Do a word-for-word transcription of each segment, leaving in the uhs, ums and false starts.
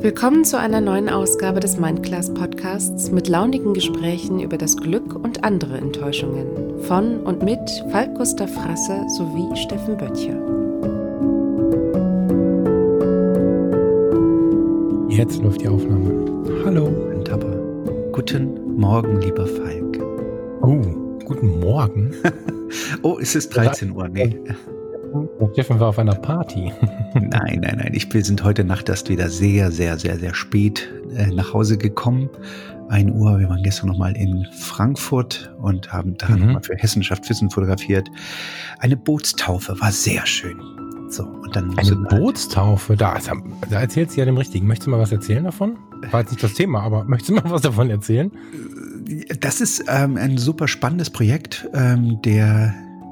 Willkommen zu einer neuen Ausgabe des Mindclass Podcasts mit launigen Gesprächen über das Glück und andere Enttäuschungen von und mit Falk Gustav Frasse sowie Steffen Böttcher. Jetzt läuft die Aufnahme. Hallo. Tapper. Guten Morgen, lieber Falk. Oh, guten Morgen. Oh, es ist dreizehn Uhr. Nee. Steffen war auf einer Party. Nein, nein, nein. Ich, wir sind heute Nacht erst wieder sehr, sehr, sehr, sehr spät äh, nach Hause gekommen. ein Uhr. Wir waren gestern nochmal in Frankfurt und haben da mhm. nochmal für Hessenschaft Wissen fotografiert. Eine Bootstaufe war sehr schön. So, und dann Eine Bootstaufe? Da, ist, da erzählst du ja dem Richtigen. Möchtest du mal was erzählen davon? War jetzt nicht das Thema, aber möchtest du mal was davon erzählen? Das ist ähm, ein super spannendes Projekt ähm, der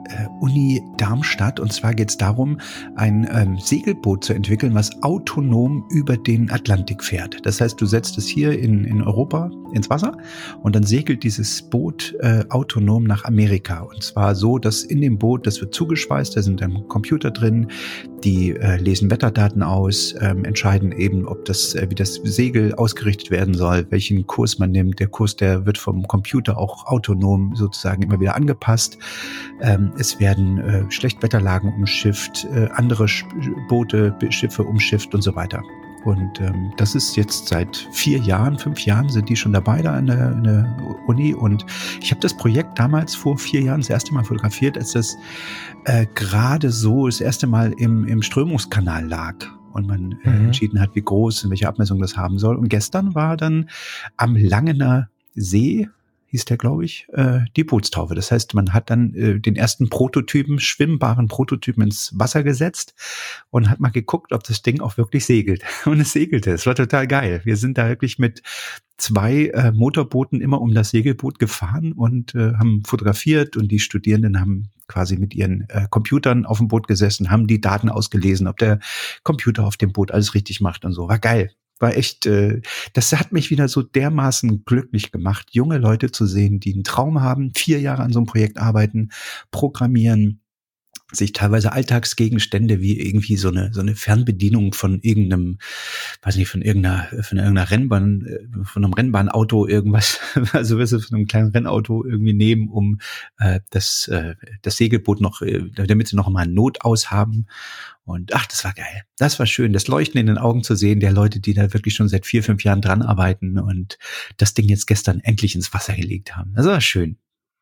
Uni Darmstadt, und zwar geht es darum, ein ähm, Segelboot zu entwickeln, was autonom über den Atlantik fährt. Das heißt, du setzt es hier in, in Europa ins Wasser und dann segelt dieses Boot äh, autonom nach Amerika. Und zwar so, dass in dem Boot, das wird zugeschweißt, da sind dann Computer drin, die äh, lesen Wetterdaten aus, ähm, entscheiden eben, ob das, äh, wie das Segel ausgerichtet werden soll, welchen Kurs man nimmt. Der Kurs, der wird vom Computer auch autonom sozusagen immer wieder angepasst. Ähm, Es werden äh, Schlechtwetterlagen umschifft, äh, andere Sch- Boote, Schiffe umschifft und so weiter. Und ähm, das ist jetzt seit vier Jahren, fünf Jahren sind die schon dabei da an der, an der Uni. Und ich habe das Projekt damals vor vier Jahren das erste Mal fotografiert, als das äh, gerade so das erste Mal im, im Strömungskanal lag. Und man äh, mhm. entschieden hat, wie groß und welche Abmessung das haben soll. Und gestern war dann am Langener See, hieß der, glaube ich, äh, die Bootstaufe. Das heißt, man hat dann äh, den ersten Prototypen, schwimmbaren Prototypen ins Wasser gesetzt und hat mal geguckt, ob das Ding auch wirklich segelt. Und es segelte. Es war total geil. Wir sind da wirklich mit zwei äh, Motorbooten immer um das Segelboot gefahren und äh, haben fotografiert, und die Studierenden haben quasi mit ihren äh, Computern auf dem Boot gesessen, haben die Daten ausgelesen, ob der Computer auf dem Boot alles richtig macht und so. War geil. War echt, äh, das hat mich wieder so dermaßen glücklich gemacht, junge Leute zu sehen, die einen Traum haben, vier Jahre an so einem Projekt arbeiten, programmieren, sich teilweise Alltagsgegenstände wie irgendwie so eine so eine Fernbedienung von irgendeinem, weiß nicht, von irgendeiner von irgendeiner Rennbahn, von einem Rennbahnauto irgendwas, also weißt du, von einem kleinen Rennauto irgendwie nehmen, um äh, das äh, das Segelboot noch, äh, damit sie noch mal einen Notaus haben. Und ach, das war geil. Das war schön, das Leuchten in den Augen zu sehen der Leute, die da wirklich schon seit vier, fünf Jahren dran arbeiten und das Ding jetzt gestern endlich ins Wasser gelegt haben. Das war schön.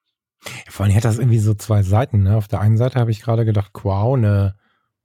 Vor allem hat das irgendwie so zwei Seiten. Ne? Auf der einen Seite habe ich gerade gedacht, wow, eine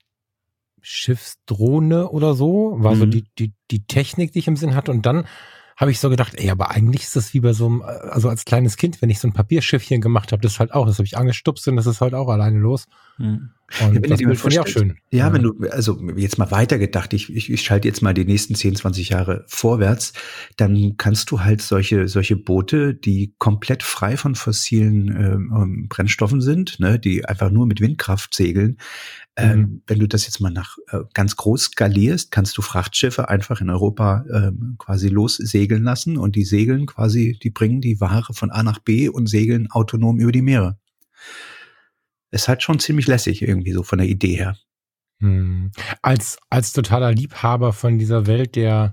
Schiffsdrohne oder so, war mhm. so die, die, die Technik, die ich im Sinn hatte. Und dann habe ich so gedacht, ey, aber eigentlich ist das wie bei so einem, also als kleines Kind, wenn ich so ein Papierschiffchen gemacht habe, das ist halt auch, das habe ich angestupst und das ist halt auch alleine los. Mhm. Und ja, das finde ich auch schön. Ja, ja, wenn du, also jetzt mal weitergedacht, ich, ich, ich schalte jetzt mal die nächsten zehn, zwanzig Jahre vorwärts, dann kannst du halt solche solche Boote, die komplett frei von fossilen ähm, Brennstoffen sind, ne, die einfach nur mit Windkraft segeln. Ähm, mhm. Wenn du das jetzt mal nach äh, ganz groß skalierst, kannst du Frachtschiffe einfach in Europa ähm, quasi lossegeln lassen, und die segeln quasi, die bringen die Ware von A nach B und segeln autonom über die Meere. Ist halt schon ziemlich lässig irgendwie so von der Idee her. Hm. Als, als totaler Liebhaber von dieser Welt der,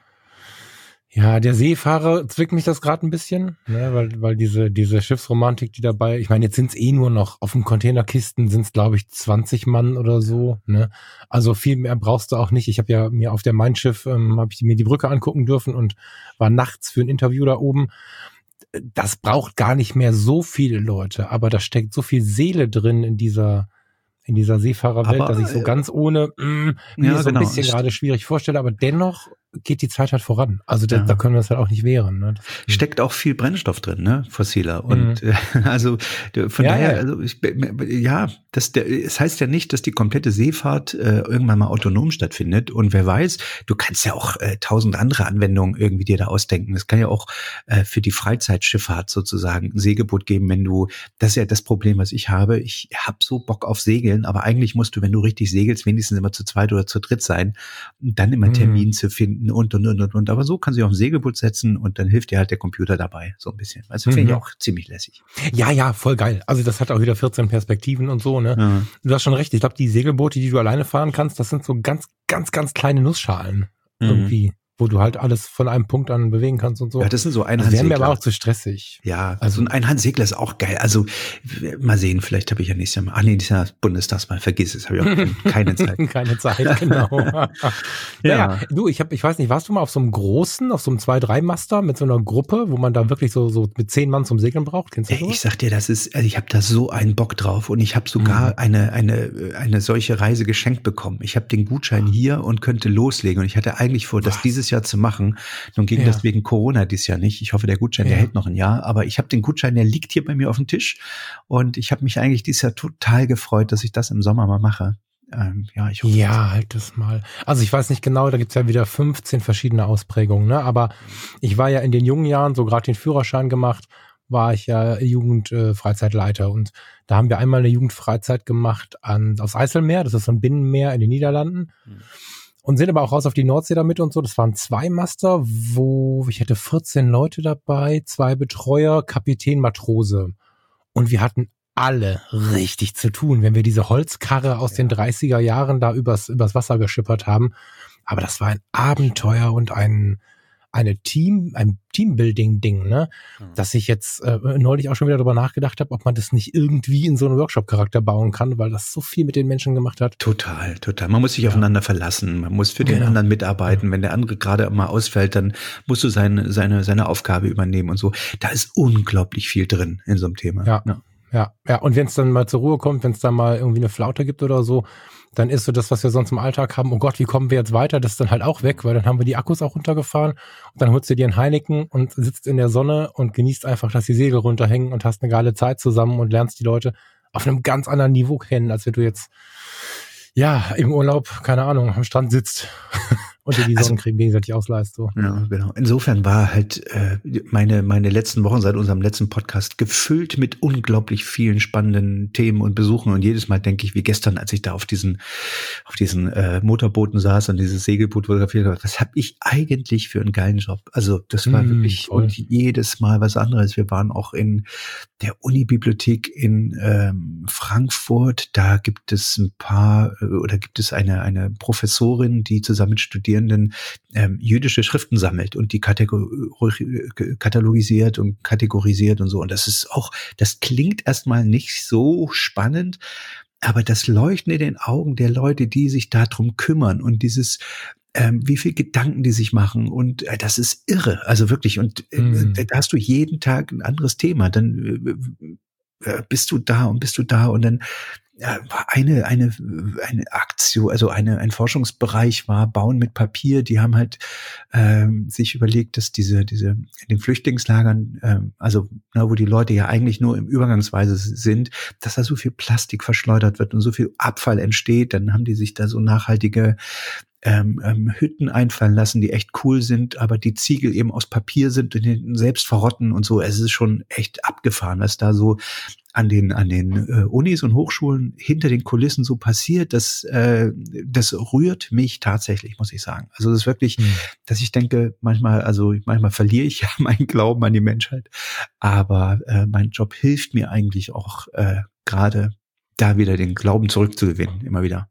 ja, der Seefahrer zwickt mich das gerade ein bisschen, ne, weil, weil diese, diese Schiffsromantik, die dabei, ich meine, jetzt sind es eh nur noch, auf den Containerkisten sind es, glaube ich, zwanzig Mann oder so, ne, also viel mehr brauchst du auch nicht. Ich habe ja mir auf der Mein Schiff, ähm, habe ich mir die Brücke angucken dürfen und war nachts für ein Interview da oben. Das braucht gar nicht mehr so viele Leute, aber da steckt so viel Seele drin in dieser in dieser Seefahrerwelt, aber, dass ich so ganz ohne mh, mir ja, so ein genau. bisschen gerade schwierig vorstelle, aber dennoch geht die Zeit halt voran. Also da, ja. da können wir uns halt auch nicht wehren. Ne? Steckt auch viel Brennstoff drin, ne, fossiler. Und mhm. äh, also von ja, daher, ja. also ich, ja, das, der, es heißt ja nicht, dass die komplette Seefahrt äh, irgendwann mal autonom stattfindet. Und wer weiß, du kannst ja auch äh, tausend andere Anwendungen irgendwie dir da ausdenken. Es kann ja auch äh, für die Freizeitschifffahrt sozusagen ein Segelboot geben, wenn du, das ist ja das Problem, was ich habe. Ich habe so Bock auf Segeln, aber eigentlich musst du, wenn du richtig segelst, wenigstens immer zu zweit oder zu dritt sein, dann immer einen Termin mhm. zu finden und, und, und, und, und. Aber so kann sich auch ein Segelboot setzen und dann hilft dir halt der Computer dabei, so ein bisschen. Also finde mhm. ich auch ziemlich lässig. Ja, ja, voll geil. Also das hat auch wieder vierzehn Perspektiven und so, ne? Ja. Du hast schon recht. Ich glaube, die Segelboote, die du alleine fahren kannst, das sind so ganz, ganz, ganz kleine Nussschalen. Mhm. Irgendwie. wo du halt alles von einem Punkt an bewegen kannst und so. Ja, das sind so Das wäre Einhandsegler. mir aber auch zu stressig. Ja, also ein Einhandsegler ist auch geil. Also mal sehen, vielleicht habe ich ja nächstes Jahr mal, ah nee, nächstes Jahr Bundestagswahl, vergiss es, habe ich auch keine Zeit. Keine Zeit, genau. ja. Naja, du, ich hab, ich weiß nicht, warst du mal auf so einem großen, auf so einem zwei drei Master mit so einer Gruppe, wo man da wirklich so, so mit zehn Mann zum Segeln braucht? Kennst du Ey, sowas? ich sag dir, das ist, also ich habe da so einen Bock drauf und ich habe sogar Mhm. eine eine eine solche Reise geschenkt bekommen. Ich habe den Gutschein hier und könnte loslegen und ich hatte eigentlich vor, das Was? dieses Jahr zu machen. Nun ging Ja. das wegen Corona dieses Jahr nicht. Ich hoffe, der Gutschein, der Ja. hält noch ein Jahr, aber ich habe den Gutschein, der liegt hier bei mir auf dem Tisch und ich habe mich eigentlich dieses Jahr total gefreut, dass ich das im Sommer mal mache. Ähm, ja, ich hoffe, Ja, halt das mal. Also ich weiß nicht genau, da gibt's ja wieder fünfzehn verschiedene Ausprägungen, ne? Aber ich war ja in den jungen Jahren, so gerade den Führerschein gemacht, war ich ja Jugendfreizeitleiter. Und da haben wir einmal eine Jugendfreizeit gemacht an, aufs Eiselmeer, das ist so ein Binnenmeer in den Niederlanden. Mhm. Und sind aber auch raus auf die Nordsee damit und so. Das waren zwei Master, wo ich hatte vierzehn Leute dabei, zwei Betreuer, Kapitän, Matrose. Und wir hatten alle richtig zu tun, wenn wir diese Holzkarre aus Ja. den dreißiger Jahren da übers, übers Wasser geschippert haben. Aber das war ein Abenteuer und ein, eine Team, ein Teambuilding-Ding, ne? Mhm. Dass ich jetzt äh, neulich auch schon wieder darüber nachgedacht habe, ob man das nicht irgendwie in so einen Workshop-Charakter bauen kann, weil das so viel mit den Menschen gemacht hat. Total, total. Man muss sich Ja. aufeinander verlassen. Man muss für den Genau. anderen mitarbeiten. Wenn der andere gerade mal ausfällt, dann musst du seine, seine, seine Aufgabe übernehmen und so. Da ist unglaublich viel drin in so einem Thema. Ja. Ja, ja, und wenn es dann mal zur Ruhe kommt, wenn es dann mal irgendwie eine Flaute gibt oder so, dann ist so das, was wir sonst im Alltag haben, oh Gott, wie kommen wir jetzt weiter? Das ist dann halt auch weg, weil dann haben wir die Akkus auch runtergefahren und dann holst du dir einen Heineken und sitzt in der Sonne und genießt einfach, dass die Segel runterhängen und hast eine geile Zeit zusammen und lernst die Leute auf einem ganz anderen Niveau kennen, als wenn du jetzt, ja, im Urlaub, keine Ahnung, am Strand sitzt und dir die Also- Sonnencreme gegenseitig ausleihst. So. Ja, genau. Insofern war halt äh, meine meine letzten Wochen seit unserem letzten Podcast gefüllt mit unglaublich vielen spannenden Themen und Besuchen und jedes Mal denke ich, wie gestern, als ich da auf diesen auf diesen äh, Motorbooten saß und dieses Segelboot fotografiert habe, was habe ich eigentlich für einen geilen Job? Also das war Mm, wirklich voll. und jedes Mal was anderes. Wir waren auch in der Unibibliothek in ähm, Frankfurt. Da gibt es ein paar äh, oder gibt es eine eine Professorin, die zusammen mit Studierenden ähm, jüdische Schriften sammelt und die kategor- katalogisiert und kategorisiert und so. Und das ist auch, das klingt erstmal nicht so spannend, aber das Leuchten in den Augen der Leute, die sich darum kümmern und dieses ähm, wie viel Gedanken die sich machen und äh, das ist irre, also wirklich und äh, Mm. da hast du jeden Tag ein anderes Thema, dann äh, äh, bist du da und bist du da und dann ja, war eine eine eine Aktion, also eine ein Forschungsbereich war Bauen mit Papier. Die haben halt ähm, sich überlegt, dass diese diese in den Flüchtlingslagern, ähm, also na, wo die Leute ja eigentlich nur im Übergangsweise sind, dass da so viel Plastik verschleudert wird und so viel Abfall entsteht. Dann haben die sich da so nachhaltige ähm, ähm, Hütten einfallen lassen, die echt cool sind, aber die Ziegel eben aus Papier sind und hinten selbst verrotten und so. Es ist schon echt abgefahren, was da so an den an den äh, Unis und Hochschulen hinter den Kulissen so passiert. Das äh, das rührt mich tatsächlich, muss ich sagen. Also das ist wirklich, Mm. dass ich denke, manchmal, also manchmal verliere ich ja meinen Glauben an die Menschheit, aber äh, mein Job hilft mir eigentlich auch äh, gerade da wieder den Glauben zurückzugewinnen, immer wieder.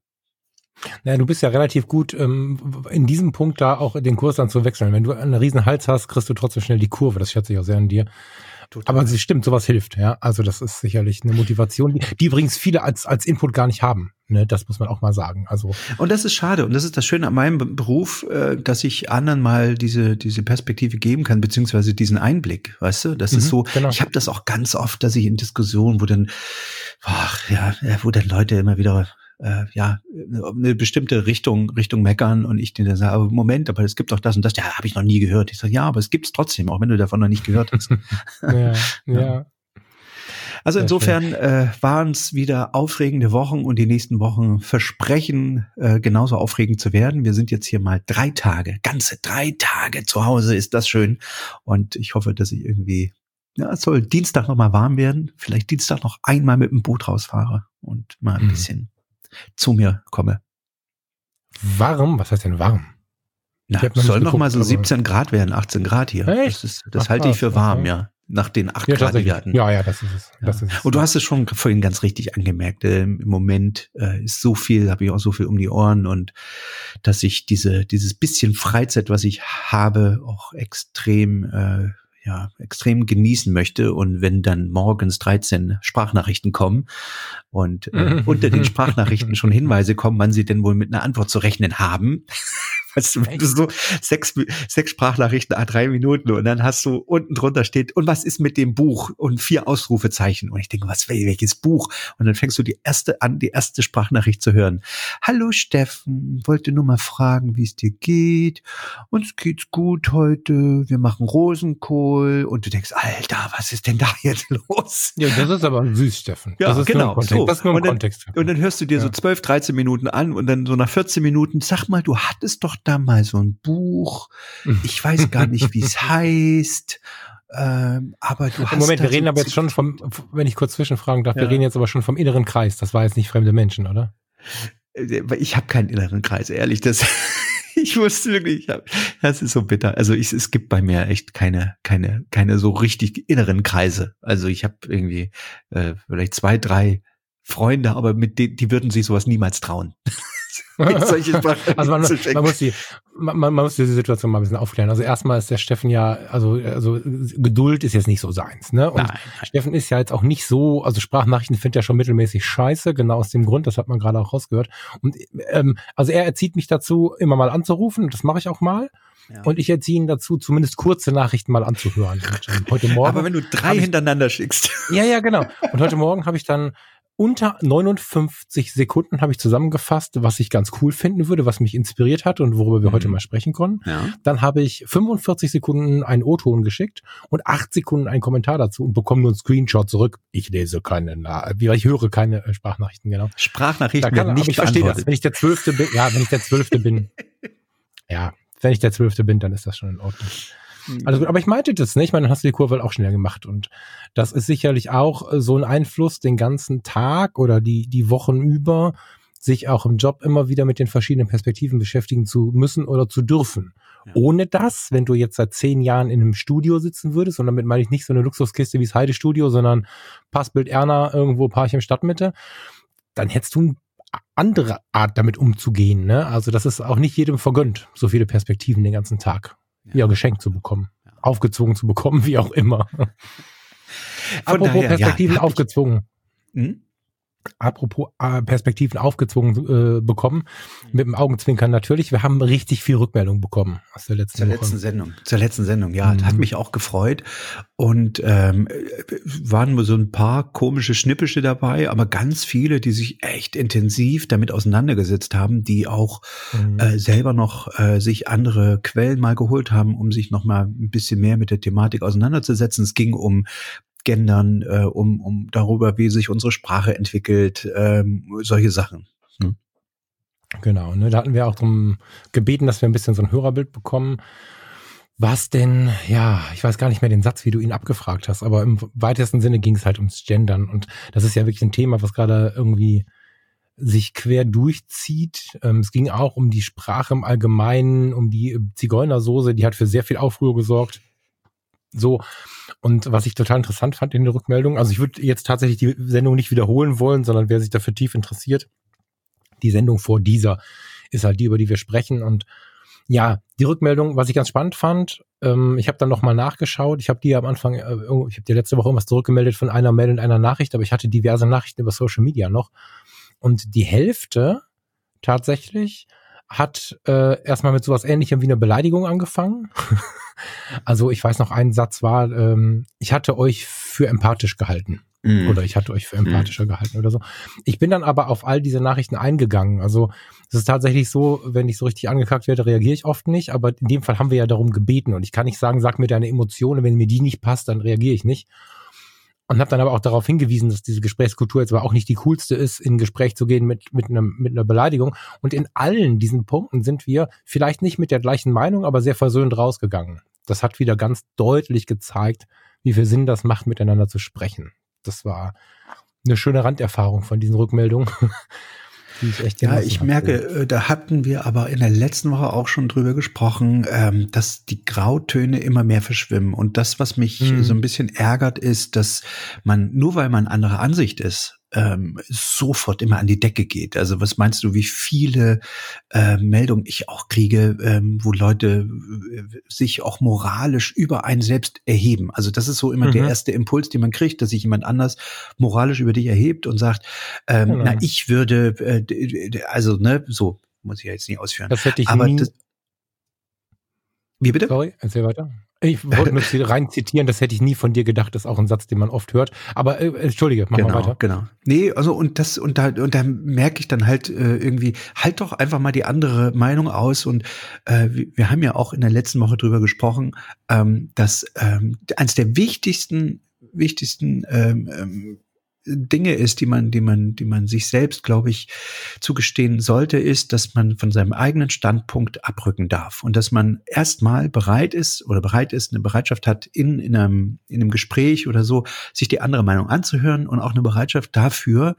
Naja, du bist ja relativ gut ähm, in diesem Punkt da auch den Kurs dann zu wechseln. Wenn du einen riesen Hals hast, kriegst du trotzdem schnell die Kurve. Das schätze ich auch sehr an dir. Total. Aber es stimmt, sowas hilft, ja. Also das ist sicherlich eine Motivation, die, die übrigens viele als als Input gar nicht haben. Ne, das muss man auch mal sagen. Also Und das ist schade. Und das ist das Schöne an meinem Be- Beruf, äh, dass ich anderen mal diese diese Perspektive geben kann, beziehungsweise diesen Einblick, weißt du? Das Mhm, ist so, genau. ich habe das auch ganz oft, dass ich in Diskussionen, wo dann, ach, ja, ja, wo dann Leute immer wieder äh, ja, eine bestimmte Richtung Richtung meckern und ich denen dann sage, aber Moment, aber es gibt doch das und das, ja, habe ich noch nie gehört. Ich sage, ja, aber es gibt's trotzdem, auch wenn du davon noch nicht gehört hast. ja, ja. Also Sehr insofern äh, waren es wieder aufregende Wochen und die nächsten Wochen versprechen äh, genauso aufregend zu werden. Wir sind jetzt hier mal drei Tage, ganze drei Tage zu Hause, ist das schön. Und ich hoffe, dass ich irgendwie, ja, es soll Dienstag noch mal warm werden, vielleicht Dienstag noch einmal mit dem Boot rausfahre und mal ein Mhm. bisschen zu mir komme. Warm? Was heißt denn warm? Na, Ich hab noch es soll nicht noch mal so geguckt, aber- siebzehn Grad werden, achtzehn Grad hier. Echt? Das, ist, das Ach, halte ich krass, für warm, okay. ja. nach den acht Ja, Grad, die tatsächlich. wir hatten. Ja, ja, das ist es. Ja. Das ist es. Und du hast es schon vorhin ganz richtig angemerkt. Äh, Im Moment äh, ist so viel, habe ich auch so viel um die Ohren und dass ich diese dieses bisschen Freizeit, was ich habe, auch extrem äh, ja extrem genießen möchte. Und wenn dann morgens dreizehn Sprachnachrichten kommen und äh, unter den Sprachnachrichten schon Hinweise kommen, wann sie denn wohl mit einer Antwort zu rechnen haben. Weißt du, wenn du so sechs, sechs Sprachnachrichten, ah, drei Minuten und dann hast du unten drunter steht, und was ist mit dem Buch? Und vier Ausrufezeichen. Und ich denke, was, welches Buch? Und dann fängst du die erste an, die erste Sprachnachricht zu hören. Hallo Steffen, wollte nur mal fragen, wie es dir geht. Uns geht's gut heute. Wir machen Rosenkohl. Und du denkst, Alter, was ist denn da jetzt los? Ja, das ist aber süß, Steffen. Ja, das ist genau. Nur ein Kontext. So. Das ist nur ein und, dann, Kontext. und dann hörst du dir ja. so zwölf, dreizehn Minuten an und dann so nach vierzehn Minuten, sag mal, du hattest doch da mal so ein Buch. Ich weiß gar nicht, wie es heißt. Ähm, aber du hast Moment, wir so reden aber jetzt schon vom, wenn ich kurz zwischenfragen darf, ja. wir reden jetzt aber schon vom inneren Kreis. Das war jetzt nicht fremde Menschen, oder? Ich habe keinen inneren Kreis, ehrlich. Das, ich wusste wirklich, ich hab, das ist so bitter. Also ich, es gibt bei mir echt keine, keine, keine so richtig inneren Kreise. Also ich habe irgendwie äh, vielleicht zwei, drei Freunde, aber mit denen, die würden sich sowas niemals trauen. also man, man muss die, man, man muss diese Situation mal ein bisschen aufklären. Also erstmal ist der Steffen ja, also, also Geduld ist jetzt nicht so seins, ne? Und nein, nein. Steffen ist ja jetzt auch nicht so, also Sprachnachrichten findet er schon mittelmäßig scheiße, genau aus dem Grund, das hat man gerade auch rausgehört. Und ähm, also er erzieht mich dazu, immer mal anzurufen, das mache ich auch mal. Ja. Und ich erziehe ihn dazu, zumindest kurze Nachrichten mal anzuhören. Und heute Morgen. Aber wenn du drei hintereinander ich, schickst. Ja, ja, genau. Und heute Morgen habe ich dann unter neunundfünfzig Sekunden habe ich zusammengefasst, was ich ganz cool finden würde, was mich inspiriert hat und worüber wir mhm. heute mal sprechen konnten. Ja. Dann habe ich fünfundvierzig Sekunden einen O-Ton geschickt und acht Sekunden einen Kommentar dazu und bekomme nur einen Screenshot zurück. Ich lese keine, ich höre keine Sprachnachrichten, genau. Sprachnachrichten da kann, nicht ich verstehe das, wenn ich der Zwölfte bin, ja, wenn ich der Zwölfte bin, ja, wenn ich der Zwölfte bin, dann ist das schon in Ordnung. Also gut, aber ich meinte das nicht, ich meine, dann hast du die Kurve auch schneller gemacht und das ist sicherlich auch so ein Einfluss, den ganzen Tag oder die die Wochen über, sich auch im Job immer wieder mit den verschiedenen Perspektiven beschäftigen zu müssen oder zu dürfen. Ja. Ohne das, wenn du jetzt seit zehn Jahren in einem Studio sitzen würdest, und damit meine ich nicht so eine Luxuskiste wie das Heide-Studio, sondern Passbild Erna irgendwo Parchim Stadtmitte, dann hättest du eine andere Art damit umzugehen, ne? Also das ist auch nicht jedem vergönnt, so viele Perspektiven den ganzen Tag. Ja, ja geschenkt zu bekommen, ja. aufgezwungen zu bekommen, wie auch immer. Von Apropos daher, Perspektiven ja, aufgezwungen. Hm? Apropos äh, Perspektiven aufgezwungen äh, bekommen, mit dem Augenzwinkern natürlich. Wir haben richtig viel Rückmeldung bekommen aus der letzten Zur Woche. letzten Sendung. Zur letzten Sendung, ja. Mhm. Hat mich auch gefreut. Und ähm, waren so ein paar komische Schnippische dabei, aber ganz viele, die sich echt intensiv damit auseinandergesetzt haben, die auch mhm. äh, selber noch äh, sich andere Quellen mal geholt haben, um sich noch mal ein bisschen mehr mit der Thematik auseinanderzusetzen. Es ging um Gendern, äh, um, um darüber, wie sich unsere Sprache entwickelt, ähm, solche Sachen. Hm. Genau, ne, da hatten wir auch darum gebeten, dass wir ein bisschen so ein Hörerbild bekommen. Was denn, ja, ich weiß gar nicht mehr den Satz, wie du ihn abgefragt hast, aber im weitesten Sinne ging es halt ums Gendern und das ist ja wirklich ein Thema, was gerade irgendwie sich quer durchzieht. Ähm, es ging auch um die Sprache im Allgemeinen, um die Zigeunersoße, die hat für sehr viel Aufruhr gesorgt. So, und was ich total interessant fand in der Rückmeldung, also ich würde jetzt tatsächlich die Sendung nicht wiederholen wollen, sondern wer sich dafür tief interessiert, die Sendung vor dieser ist halt die, über die wir sprechen. Und ja, die Rückmeldung, was ich ganz spannend fand, ähm, ich habe dann nochmal nachgeschaut, ich habe die am Anfang, äh, ich habe dir letzte Woche irgendwas zurückgemeldet von einer Mail und einer Nachricht, aber ich hatte diverse Nachrichten über Social Media noch. Und die Hälfte tatsächlich hat äh, erstmal mit sowas Ähnlichem wie eine Beleidigung angefangen. Also ich weiß noch, ein Satz war, ähm, ich hatte euch für empathisch gehalten. Mm. Oder ich hatte euch für empathischer mm. gehalten oder so. Ich bin dann aber auf all diese Nachrichten eingegangen. Also es ist tatsächlich so, wenn ich so richtig angekackt werde, reagiere ich oft nicht. Aber in dem Fall haben wir ja darum gebeten. Und ich kann nicht sagen, sag mir deine Emotionen, wenn mir die nicht passt, dann reagiere ich nicht. Und habe dann aber auch darauf hingewiesen, dass diese Gesprächskultur jetzt aber auch nicht die coolste ist, in ein Gespräch zu gehen mit mit, einem, mit einer Beleidigung. Und in allen diesen Punkten sind wir vielleicht nicht mit der gleichen Meinung, aber sehr versöhnt rausgegangen. Das hat wieder ganz deutlich gezeigt, wie viel Sinn das macht, miteinander zu sprechen. Das war eine schöne Randerfahrung von diesen Rückmeldungen. die ich echt Ja, ich merke, da hatten wir aber in der letzten Woche auch schon drüber gesprochen, ähm, dass die Grautöne immer mehr verschwimmen. Und das, was mich mhm. so ein bisschen ärgert, ist, dass man, nur weil man anderer Ansicht ist, ähm, sofort immer an die Decke geht. Also was meinst du, wie viele äh, Meldungen ich auch kriege, ähm, wo Leute äh, sich auch moralisch über einen selbst erheben? Also das ist so immer mhm. der erste Impuls, den man kriegt, dass sich jemand anders moralisch über dich erhebt und sagt, ähm, genau. na, ich würde, äh, also ne, so muss ich ja jetzt nicht ausführen. Das hätte ich Aber nie. Das, wie bitte? Sorry, erzähl weiter. Ich wollte nur rein zitieren, das hätte ich nie von dir gedacht, das ist auch ein Satz, den man oft hört. Aber äh, entschuldige, mach genau, mal weiter. Genau, nee, also und das und da und da merke ich dann halt äh, irgendwie, halt doch einfach mal die andere Meinung aus. Und äh, wir, wir haben ja auch in der letzten Woche drüber gesprochen, ähm, dass ähm, eines der wichtigsten wichtigsten ähm, ähm, Dinge ist, die man, die man, die man sich selbst, glaube ich, zugestehen sollte, ist, dass man von seinem eigenen Standpunkt abrücken darf und dass man erstmal bereit ist oder bereit ist, eine Bereitschaft hat, in, in einem, in einem Gespräch oder so, sich die andere Meinung anzuhören und auch eine Bereitschaft dafür,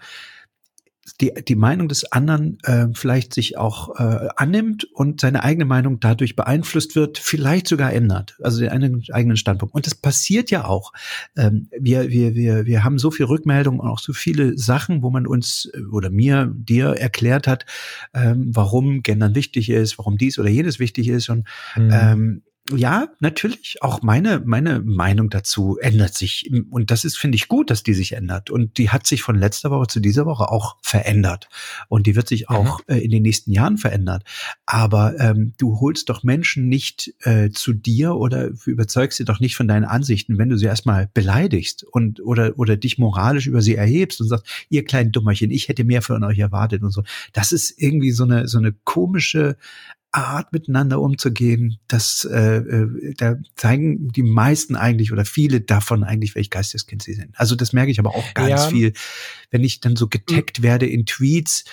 die, die Meinung des anderen äh, vielleicht sich auch äh, annimmt und seine eigene Meinung dadurch beeinflusst wird, vielleicht sogar ändert, also den eigenen, eigenen Standpunkt. Und das passiert ja auch. Ähm, wir, wir, wir, wir haben so viel Rückmeldungen und auch so viele Sachen, wo man uns oder mir, dir erklärt hat, ähm, warum Gendern wichtig ist, warum dies oder jenes wichtig ist. Und mhm. ähm, ja, natürlich. Auch meine, meine Meinung dazu ändert sich. Und das ist, finde ich, gut, dass die sich ändert. Und die hat sich von letzter Woche zu dieser Woche auch verändert. Und die wird sich auch mhm. äh, in den nächsten Jahren verändern. Aber ähm, du holst doch Menschen nicht äh, zu dir oder überzeugst sie doch nicht von deinen Ansichten, wenn du sie erstmal beleidigst und oder oder dich moralisch über sie erhebst und sagst, ihr kleinen Dummerchen, ich hätte mehr von euch erwartet und so. Das ist irgendwie so eine so eine komische Art, miteinander umzugehen, das äh, äh, da zeigen die meisten eigentlich oder viele davon eigentlich, welch Geisteskind sie sind. Also das merke ich aber auch ganz ja. viel, wenn ich dann so getaggt werde in Tweets.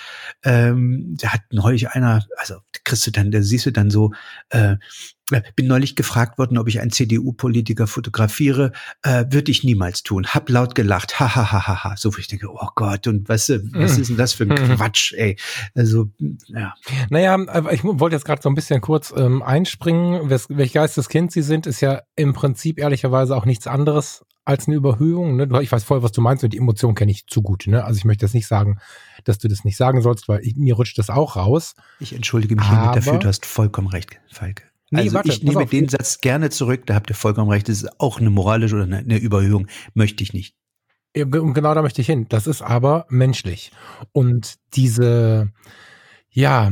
Ähm, da hat neulich einer, also kriegst du dann, da siehst du dann so, äh, bin neulich gefragt worden, ob ich einen C D U-Politiker fotografiere, äh, würde ich niemals tun. Hab laut gelacht, ha ha ha ha ha. So, wo ich denke, oh Gott, und was, was ist denn das für ein Quatsch, ey? Also, ja. Naja, aber ich wollte jetzt gerade so ein bisschen kurz ähm, einspringen. Welch Geisteskind sie sind, ist ja im Prinzip ehrlicherweise auch nichts anderes als eine Überhöhung. Ne? Ich weiß voll, was du meinst, und die Emotion kenne ich zu gut. Ne? Also ich möchte jetzt nicht sagen, dass du das nicht sagen sollst, weil ich, mir rutscht das auch raus. Ich entschuldige mich hiermit dafür, du hast vollkommen recht, Falk. Nee, also warte, ich nehme auf, den Satz gerne zurück, da habt ihr vollkommen recht, das ist auch eine moralische oder eine, eine Überhöhung, möchte ich nicht. Und genau da möchte ich hin, das ist aber menschlich. Und diese, ja,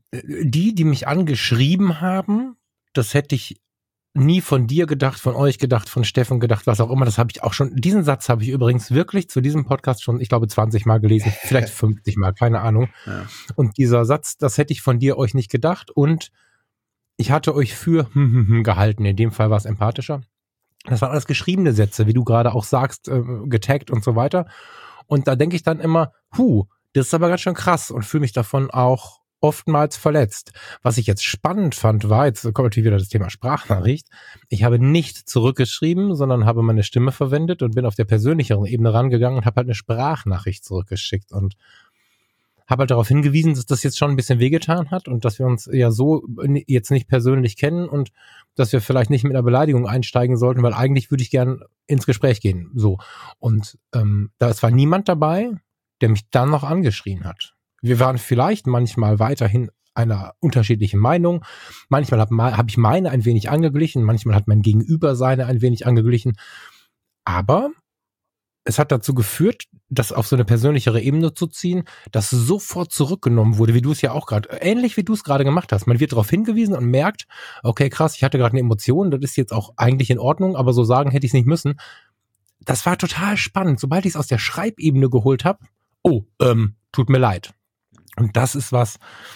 die, die mich angeschrieben haben, das hätte ich nie von dir gedacht, von euch gedacht, von Steffen gedacht, was auch immer, das habe ich auch schon, diesen Satz habe ich übrigens wirklich zu diesem Podcast schon, ich glaube, zwanzig Mal gelesen, vielleicht fünfzig Mal, keine Ahnung. Ja. Und dieser Satz, das hätte ich von dir euch nicht gedacht und ich hatte euch für hm, hm, hm gehalten. In dem Fall war es empathischer. Das waren alles geschriebene Sätze, wie du gerade auch sagst, äh, getaggt und so weiter. Und da denke ich dann immer, huh, das ist aber ganz schön krass und fühle mich davon auch oftmals verletzt. Was ich jetzt spannend fand, war, jetzt kommt natürlich wieder das Thema Sprachnachricht. Ich habe nicht zurückgeschrieben, sondern habe meine Stimme verwendet und bin auf der persönlicheren Ebene rangegangen und habe halt eine Sprachnachricht zurückgeschickt und habe halt darauf hingewiesen, dass das jetzt schon ein bisschen wehgetan hat und dass wir uns ja so jetzt nicht persönlich kennen und dass wir vielleicht nicht mit einer Beleidigung einsteigen sollten, weil eigentlich würde ich gern ins Gespräch gehen. So. Und ähm, da ist zwar niemand dabei, der mich dann noch angeschrien hat. Wir waren vielleicht manchmal weiterhin einer unterschiedlichen Meinung. Manchmal habe hab ich meine ein wenig angeglichen, manchmal hat mein Gegenüber seine ein wenig angeglichen. Aber es hat dazu geführt, das auf so eine persönlichere Ebene zu ziehen, dass sofort zurückgenommen wurde, wie du es ja auch gerade, ähnlich wie du es gerade gemacht hast. Man wird darauf hingewiesen und merkt, okay, krass, ich hatte gerade eine Emotion, das ist jetzt auch eigentlich in Ordnung, aber so sagen hätte ich es nicht müssen. Das war total spannend. Sobald ich es aus der Schreibebene geholt habe, oh, ähm, tut mir leid. Und das ist was,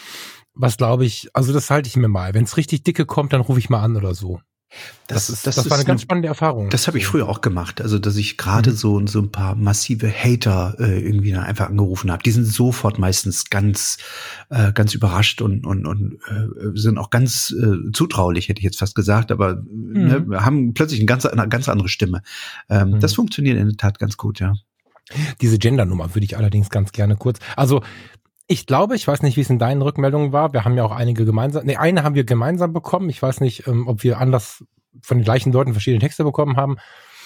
was glaube ich, also das halte ich mir mal. Wenn es richtig dicke kommt, dann rufe ich mal an oder so. Das, das, ist, das, das war eine ganz spannende Erfahrung. Das habe ich früher auch gemacht. Also, dass ich gerade mhm. so, so ein paar massive Hater äh, irgendwie dann einfach angerufen habe. Die sind sofort meistens ganz, äh, ganz überrascht und, und, und äh, sind auch ganz äh, zutraulich, hätte ich jetzt fast gesagt, aber mhm. ne, haben plötzlich eine ganz, eine ganz andere Stimme. Ähm, mhm. Das funktioniert in der Tat ganz gut, ja. Diese Gender-Nummer würde ich allerdings ganz gerne kurz, also Ich glaube, ich weiß nicht, wie es in deinen Rückmeldungen war. Wir haben ja auch einige gemeinsam, nee, eine haben wir gemeinsam bekommen. Ich weiß nicht, ähm, ob wir anders von den gleichen Leuten verschiedene Texte bekommen haben.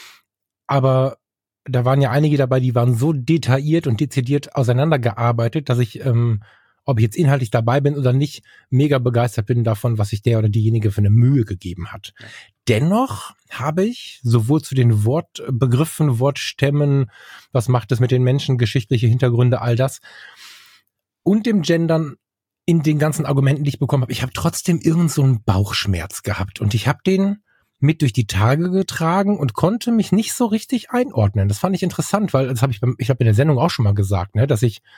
Aber da waren ja einige dabei, die waren so detailliert und dezidiert auseinandergearbeitet, dass ich, ähm, ob ich jetzt inhaltlich dabei bin oder nicht, mega begeistert bin davon, was sich der oder diejenige für eine Mühe gegeben hat. Dennoch habe ich sowohl zu den Wortbegriffen, Wortstämmen, was macht es mit den Menschen, geschichtliche Hintergründe, all das, und dem Gendern in den ganzen Argumenten, die ich bekommen habe, ich habe trotzdem irgend so einen Bauchschmerz gehabt. Und ich habe den mit durch die Tage getragen und konnte mich nicht so richtig einordnen. Das fand ich interessant, weil das habe ich beim, ich habe in der Sendung auch schon mal gesagt, ne, dass ich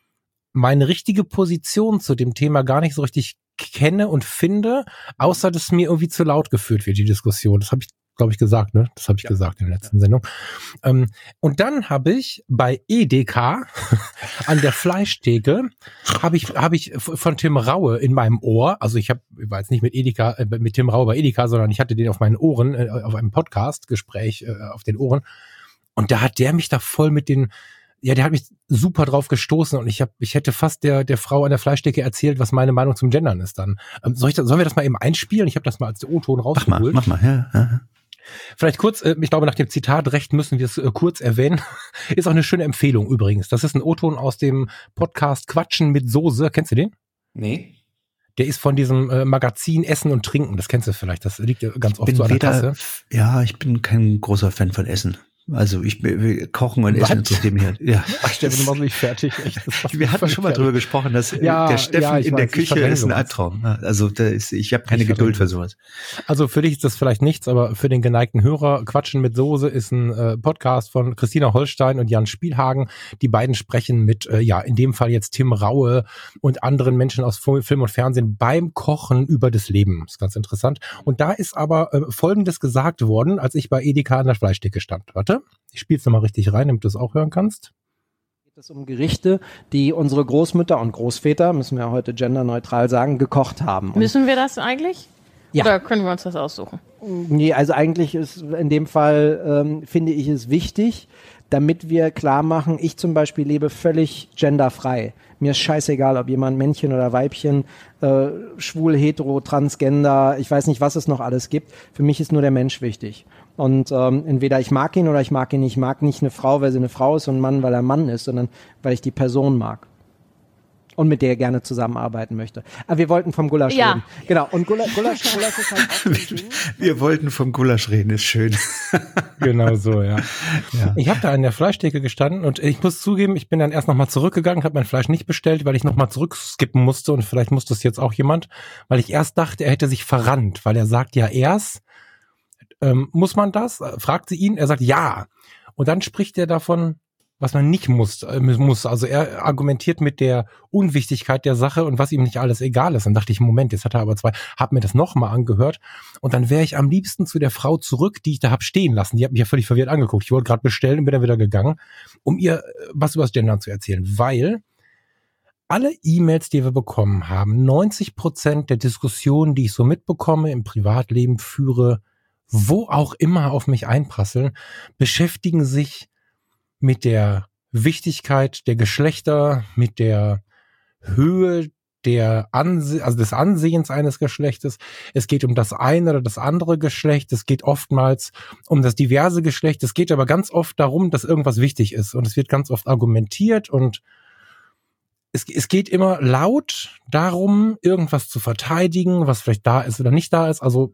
meine richtige Position zu dem Thema gar nicht so richtig kenne und finde, außer dass mir irgendwie zu laut geführt wird, die Diskussion. Das habe ich, glaube ich, gesagt, ne? Das habe ich ja. gesagt in der letzten ja. Sendung. Ähm, und dann habe ich bei Edeka an der Fleischtheke habe ich habe ich von Tim Raue in meinem Ohr, also ich habe ich war jetzt nicht mit Edeka äh, mit Tim Raue bei Edeka, sondern ich hatte den auf meinen Ohren äh, auf einem Podcast-Gespräch äh, auf den Ohren, und da hat der mich da voll mit den Ja, der hat mich super drauf gestoßen, und ich habe, ich hätte fast der der Frau an der Fleischtheke erzählt, was meine Meinung zum Gendern ist dann. Ähm, soll ich das, sollen wir das mal eben einspielen? Ich habe das mal als O-Ton rausgeholt. Mach mal, mach mal, ja. ja. Vielleicht kurz, äh, ich glaube, nach dem Zitatrecht müssen wir es äh, kurz erwähnen. Ist auch eine schöne Empfehlung übrigens. Das ist ein O-Ton aus dem Podcast Quatschen mit Soße. Kennst du den? Nee. Der ist von diesem äh, Magazin Essen und Trinken. Das kennst du vielleicht. Das liegt ja ganz oft so an der Tasse. Ja, ich bin kein großer Fan von Essen. Also ich wir kochen und essen zu dem hier. Ja. Ach, Steffen, du machst mich fertig. Echt, wir hatten schon mal drüber gesprochen, dass ja, der Steffen ja, in weiß, der Küche ist ein Albtraum. Also da ist, ich habe keine ich Geduld für sowas. Also für dich ist das vielleicht nichts, aber für den geneigten Hörer, Quatschen mit Soße ist ein äh, Podcast von Christina Holstein und Jan Spielhagen. Die beiden sprechen mit, äh, ja, in dem Fall jetzt Tim Raue und anderen Menschen aus Film und Fernsehen beim Kochen über das Leben. Das ist ganz interessant. Und da ist aber äh, Folgendes gesagt worden, als ich bei Edeka an der Fleischtheke stand. Warte. Ich spiele es nochmal richtig rein, damit du es auch hören kannst. Geht es um Gerichte, die unsere Großmütter und Großväter, müssen wir ja heute genderneutral sagen, gekocht haben. Und müssen wir das eigentlich? Ja. Oder können wir uns das aussuchen? Nee, also eigentlich ist in dem Fall, ähm, finde ich es wichtig, damit wir klar machen, ich zum Beispiel lebe völlig genderfrei. Mir ist scheißegal, ob jemand Männchen oder Weibchen, äh, schwul, hetero, transgender, ich weiß nicht, was es noch alles gibt. Für mich ist nur der Mensch wichtig. Und ähm, entweder ich mag ihn oder ich mag ihn nicht. Ich mag nicht eine Frau, weil sie eine Frau ist, und einen Mann, weil er ein Mann ist, sondern weil ich die Person mag. Und mit der gerne zusammenarbeiten möchte. Aber wir wollten vom Gulasch ja. reden. Genau, und Gulasch, Gulasch, Gulasch ist halt auch so ein Ding. Wir wollten vom Gulasch reden, ist schön. Genau so, ja. ja. Ich habe da an der Fleischtheke gestanden, und ich muss zugeben, ich bin dann erst nochmal zurückgegangen, habe mein Fleisch nicht bestellt, weil ich nochmal zurückskippen musste, und vielleicht musste es jetzt auch jemand, weil ich erst dachte, er hätte sich verrannt, weil er sagt ja erst, ähm, muss man das? Fragt sie ihn, er sagt ja. Und dann spricht er davon, was man nicht muss, äh, muss. Also er argumentiert mit der Unwichtigkeit der Sache und was ihm nicht alles egal ist. Dann dachte ich, Moment, jetzt hat er aber zwei, hab mir das nochmal angehört, und dann wäre ich am liebsten zu der Frau zurück, die ich da hab stehen lassen. Die hat mich ja völlig verwirrt angeguckt. Ich wollte gerade bestellen und bin dann wieder gegangen, um ihr was über das Gendern zu erzählen, weil alle E-Mails, die wir bekommen haben, neunzig Prozent der Diskussionen, die ich so mitbekomme, im Privatleben führe, wo auch immer auf mich einprasseln, beschäftigen sich mit der Wichtigkeit der Geschlechter, mit der Höhe der Anse- also des Ansehens eines Geschlechtes. Es geht um das eine oder das andere Geschlecht. Es geht oftmals um das diverse Geschlecht. Es geht aber ganz oft darum, dass irgendwas wichtig ist. Und es wird ganz oft argumentiert, und es, es geht immer laut darum, irgendwas zu verteidigen, was vielleicht da ist oder nicht da ist. Also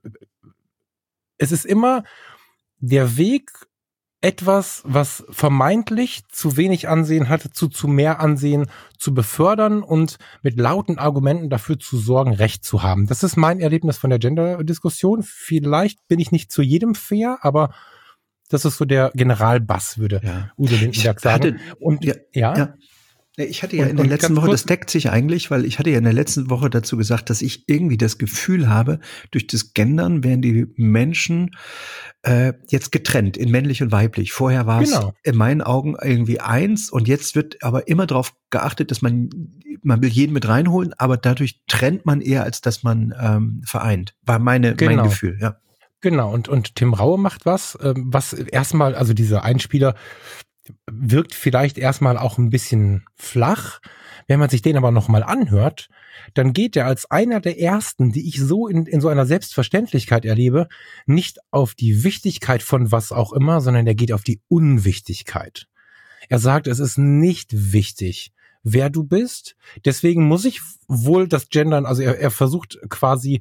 es ist immer der Weg, etwas, was vermeintlich zu wenig Ansehen hatte, zu zu mehr Ansehen zu befördern und mit lauten Argumenten dafür zu sorgen, Recht zu haben. Das ist mein Erlebnis von der Gender-Diskussion. Vielleicht bin ich nicht zu jedem fair, aber das ist so der Generalbass, würde ja. Udo Lindenberg sagen. Hatte, und ja, ja. ja. Ich hatte ja und, in der letzten Woche, das deckt sich eigentlich, weil ich hatte ja in der letzten Woche dazu gesagt, dass ich irgendwie das Gefühl habe, durch das Gendern werden die Menschen äh, jetzt getrennt in männlich und weiblich. Vorher war es genau. in meinen Augen irgendwie eins, und jetzt wird aber immer darauf geachtet, dass man, man will jeden mit reinholen, aber dadurch trennt man eher, als dass man ähm, vereint. War meine, genau. mein Gefühl, ja. Genau, und, und Tim Raue macht was, ähm, was erstmal, also dieser Einspieler wirkt vielleicht erstmal auch ein bisschen flach, Wenn man sich den aber nochmal anhört, dann geht er als einer der ersten, die ich so in, in so einer Selbstverständlichkeit erlebe, nicht auf die Wichtigkeit von was auch immer, sondern er geht auf die Unwichtigkeit. Er sagt, es ist nicht wichtig, wer du bist. Deswegen muss ich wohl das Gendern, also er, er versucht quasi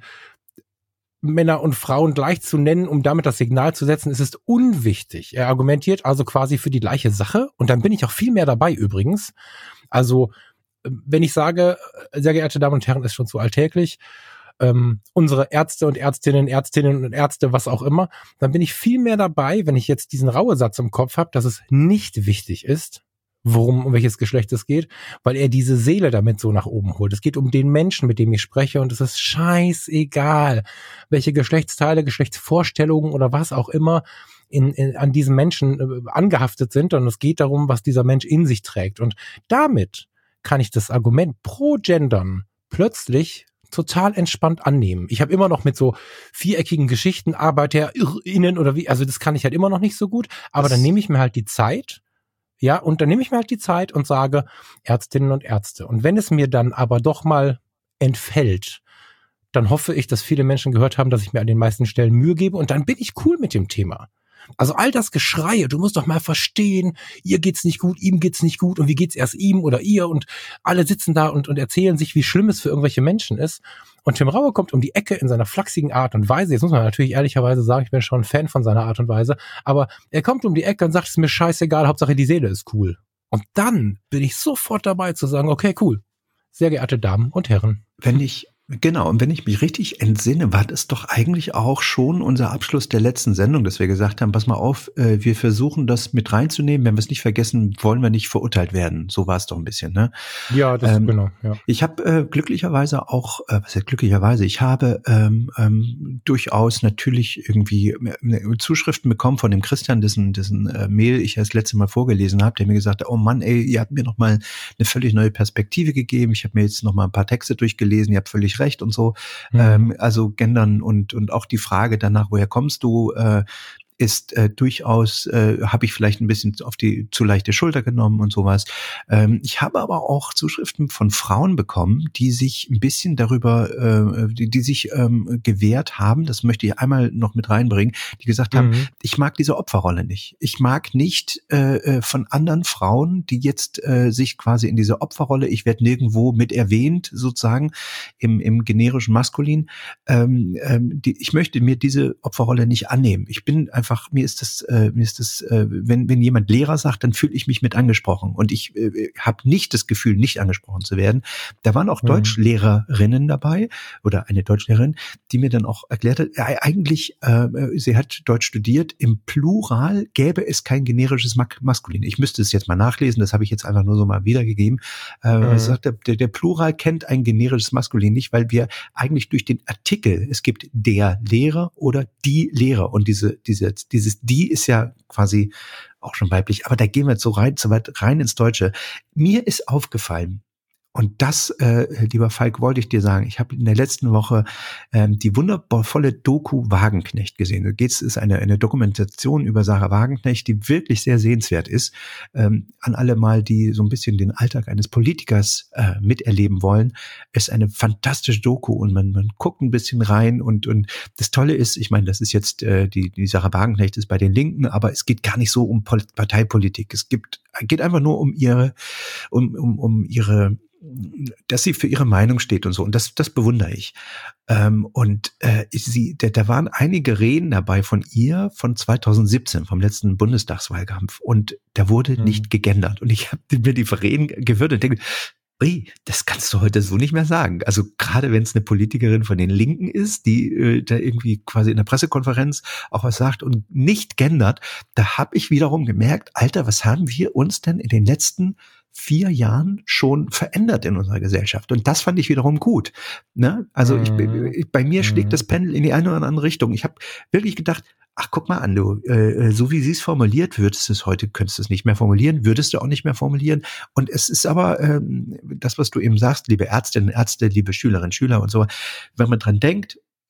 Männer und Frauen gleich zu nennen, um damit das Signal zu setzen, es ist unwichtig. Er argumentiert also quasi für die gleiche Sache und dann bin ich auch viel mehr dabei übrigens. Also wenn ich sage, sehr geehrte Damen und Herren, ist schon zu alltäglich, ähm, unsere Ärzte und Ärztinnen, Ärztinnen und Ärzte, was auch immer, dann bin ich viel mehr dabei, wenn ich jetzt diesen Rauhe-Satz im Kopf habe, dass es nicht wichtig ist, worum, um welches Geschlecht es geht, weil er diese Seele damit so nach oben holt. Es geht um den Menschen, mit dem ich spreche und es ist scheißegal, welche Geschlechtsteile, Geschlechtsvorstellungen oder was auch immer in, in, an diesem Menschen äh, angehaftet sind und es geht darum, was dieser Mensch in sich trägt. Und damit kann ich das Argument pro Gendern plötzlich total entspannt annehmen. Ich habe immer noch mit so viereckigen Geschichten ArbeiterInnen oder wie, also das kann ich halt immer noch nicht so gut, aber das dann nehme ich mir halt die Zeit. Ja, und dann nehme ich mir halt die Zeit und sage Ärztinnen und Ärzte. Und wenn es mir dann aber doch mal entfällt, dann hoffe ich, dass viele Menschen gehört haben, dass ich mir an den meisten Stellen Mühe gebe und dann bin ich cool mit dem Thema. Also all das Geschreie, du musst doch mal verstehen, ihr geht's nicht gut, ihm geht's nicht gut und wie geht's erst ihm oder ihr und alle sitzen da und, und erzählen sich, wie schlimm es für irgendwelche Menschen ist. Und Tim Raue kommt um die Ecke in seiner flachsigen Art und Weise. Jetzt muss man natürlich ehrlicherweise sagen, ich bin schon ein Fan von seiner Art und Weise, aber er kommt um die Ecke und sagt, es ist mir scheißegal, Hauptsache die Seele ist cool. Und dann bin ich sofort dabei zu sagen, okay, cool, sehr geehrte Damen und Herren. Wenn ich Genau, und wenn ich mich richtig entsinne, war das doch eigentlich auch schon unser Abschluss der letzten Sendung, dass wir gesagt haben, pass mal auf, äh, wir versuchen das mit reinzunehmen, wenn wir es nicht vergessen, wollen wir nicht verurteilt werden. So war es doch ein bisschen, ne? Ja, das ähm, genau, ja. Ich habe äh, glücklicherweise auch, äh, was heißt glücklicherweise, ich habe ähm, ähm, durchaus natürlich irgendwie äh, Zuschriften bekommen von dem Christian, dessen, dessen äh, Mail ich das letzte Mal vorgelesen habe, der mir gesagt hat, oh Mann, ey, ihr habt mir noch mal eine völlig neue Perspektive gegeben, ich habe mir jetzt noch mal ein paar Texte durchgelesen, ihr habt völlig recht und so, mhm. ähm, also Gendern und und auch die Frage danach, woher kommst du, äh, ist äh, durchaus, äh, habe ich vielleicht ein bisschen auf die zu leichte Schulter genommen und sowas. Ähm, ich habe aber auch Zuschriften von Frauen bekommen, die sich ein bisschen darüber, äh, die, die sich ähm, gewehrt haben, das möchte ich einmal noch mit reinbringen, die gesagt haben, mhm. ich mag diese Opferrolle nicht. Ich mag nicht äh, von anderen Frauen, die jetzt äh, sich quasi in diese Opferrolle, ich werde nirgendwo mit erwähnt, sozusagen im, im generischen Maskulin, ähm, ähm, die, ich möchte mir diese Opferrolle nicht annehmen. Ich bin einfach Einfach, mir ist das, äh, mir ist das, äh, wenn wenn jemand Lehrer sagt, dann fühle ich mich mit angesprochen und ich äh, habe nicht das Gefühl, nicht angesprochen zu werden. Da waren auch mhm. Deutschlehrerinnen dabei oder eine Deutschlehrerin, die mir dann auch erklärt hat, äh, eigentlich, äh, sie hat Deutsch studiert, im Plural gäbe es kein generisches Maskulin. Ich müsste es jetzt mal nachlesen, das habe ich jetzt einfach nur so mal wiedergegeben. Äh, mhm. Sie sagt, der, der Plural kennt ein generisches Maskulin nicht, weil wir eigentlich durch den Artikel, es gibt der Lehrer oder die Lehrer und diese diese Dieses die ist ja quasi auch schon weiblich, aber da gehen wir jetzt so rein, so weit rein ins Deutsche. Mir ist aufgefallen, und das, äh, lieber Falk, wollte ich dir sagen, ich habe in der letzten Woche ähm, die wundervolle Doku Wagenknecht gesehen. Da geht's, ist eine, eine Dokumentation über Sarah Wagenknecht, die wirklich sehr sehenswert ist. Ähm, an alle mal, die so ein bisschen den Alltag eines Politikers äh, miterleben wollen, ist eine fantastische Doku und man, man guckt ein bisschen rein und und das Tolle ist, ich meine, das ist jetzt, äh, die, die Sarah Wagenknecht ist bei den Linken, aber es geht gar nicht so um Pol- Parteipolitik. Es gibt, geht einfach nur um ihre, um, um, um ihre, dass sie für ihre Meinung steht und so. Und das, das bewundere ich. Ähm, und äh, sie, da, da waren einige Reden dabei von ihr von zwanzig siebzehn, vom letzten Bundestagswahlkampf. Und da wurde mhm. nicht gegendert. Und ich habe mir die Reden gehört und denke, ui, das kannst du heute so nicht mehr sagen. Also gerade wenn es eine Politikerin von den Linken ist, die äh, da irgendwie quasi in der Pressekonferenz auch was sagt und nicht gendert, da habe ich wiederum gemerkt, Alter, was haben wir uns denn in den letzten vier Jahren schon verändert in unserer Gesellschaft. Und das fand ich wiederum gut. Ne? Also ich, ich, bei mir schlägt das Pendel in die eine oder andere Richtung. Ich habe wirklich gedacht, ach, guck mal an, du, äh, so wie sie es formuliert, würdest du es heute, könntest du es nicht mehr formulieren, würdest du auch nicht mehr formulieren. Und es ist aber ähm, das, was du eben sagst, liebe Ärztinnen, Ärzte, liebe Schülerinnen, Schüler und so, wenn man dran denkt,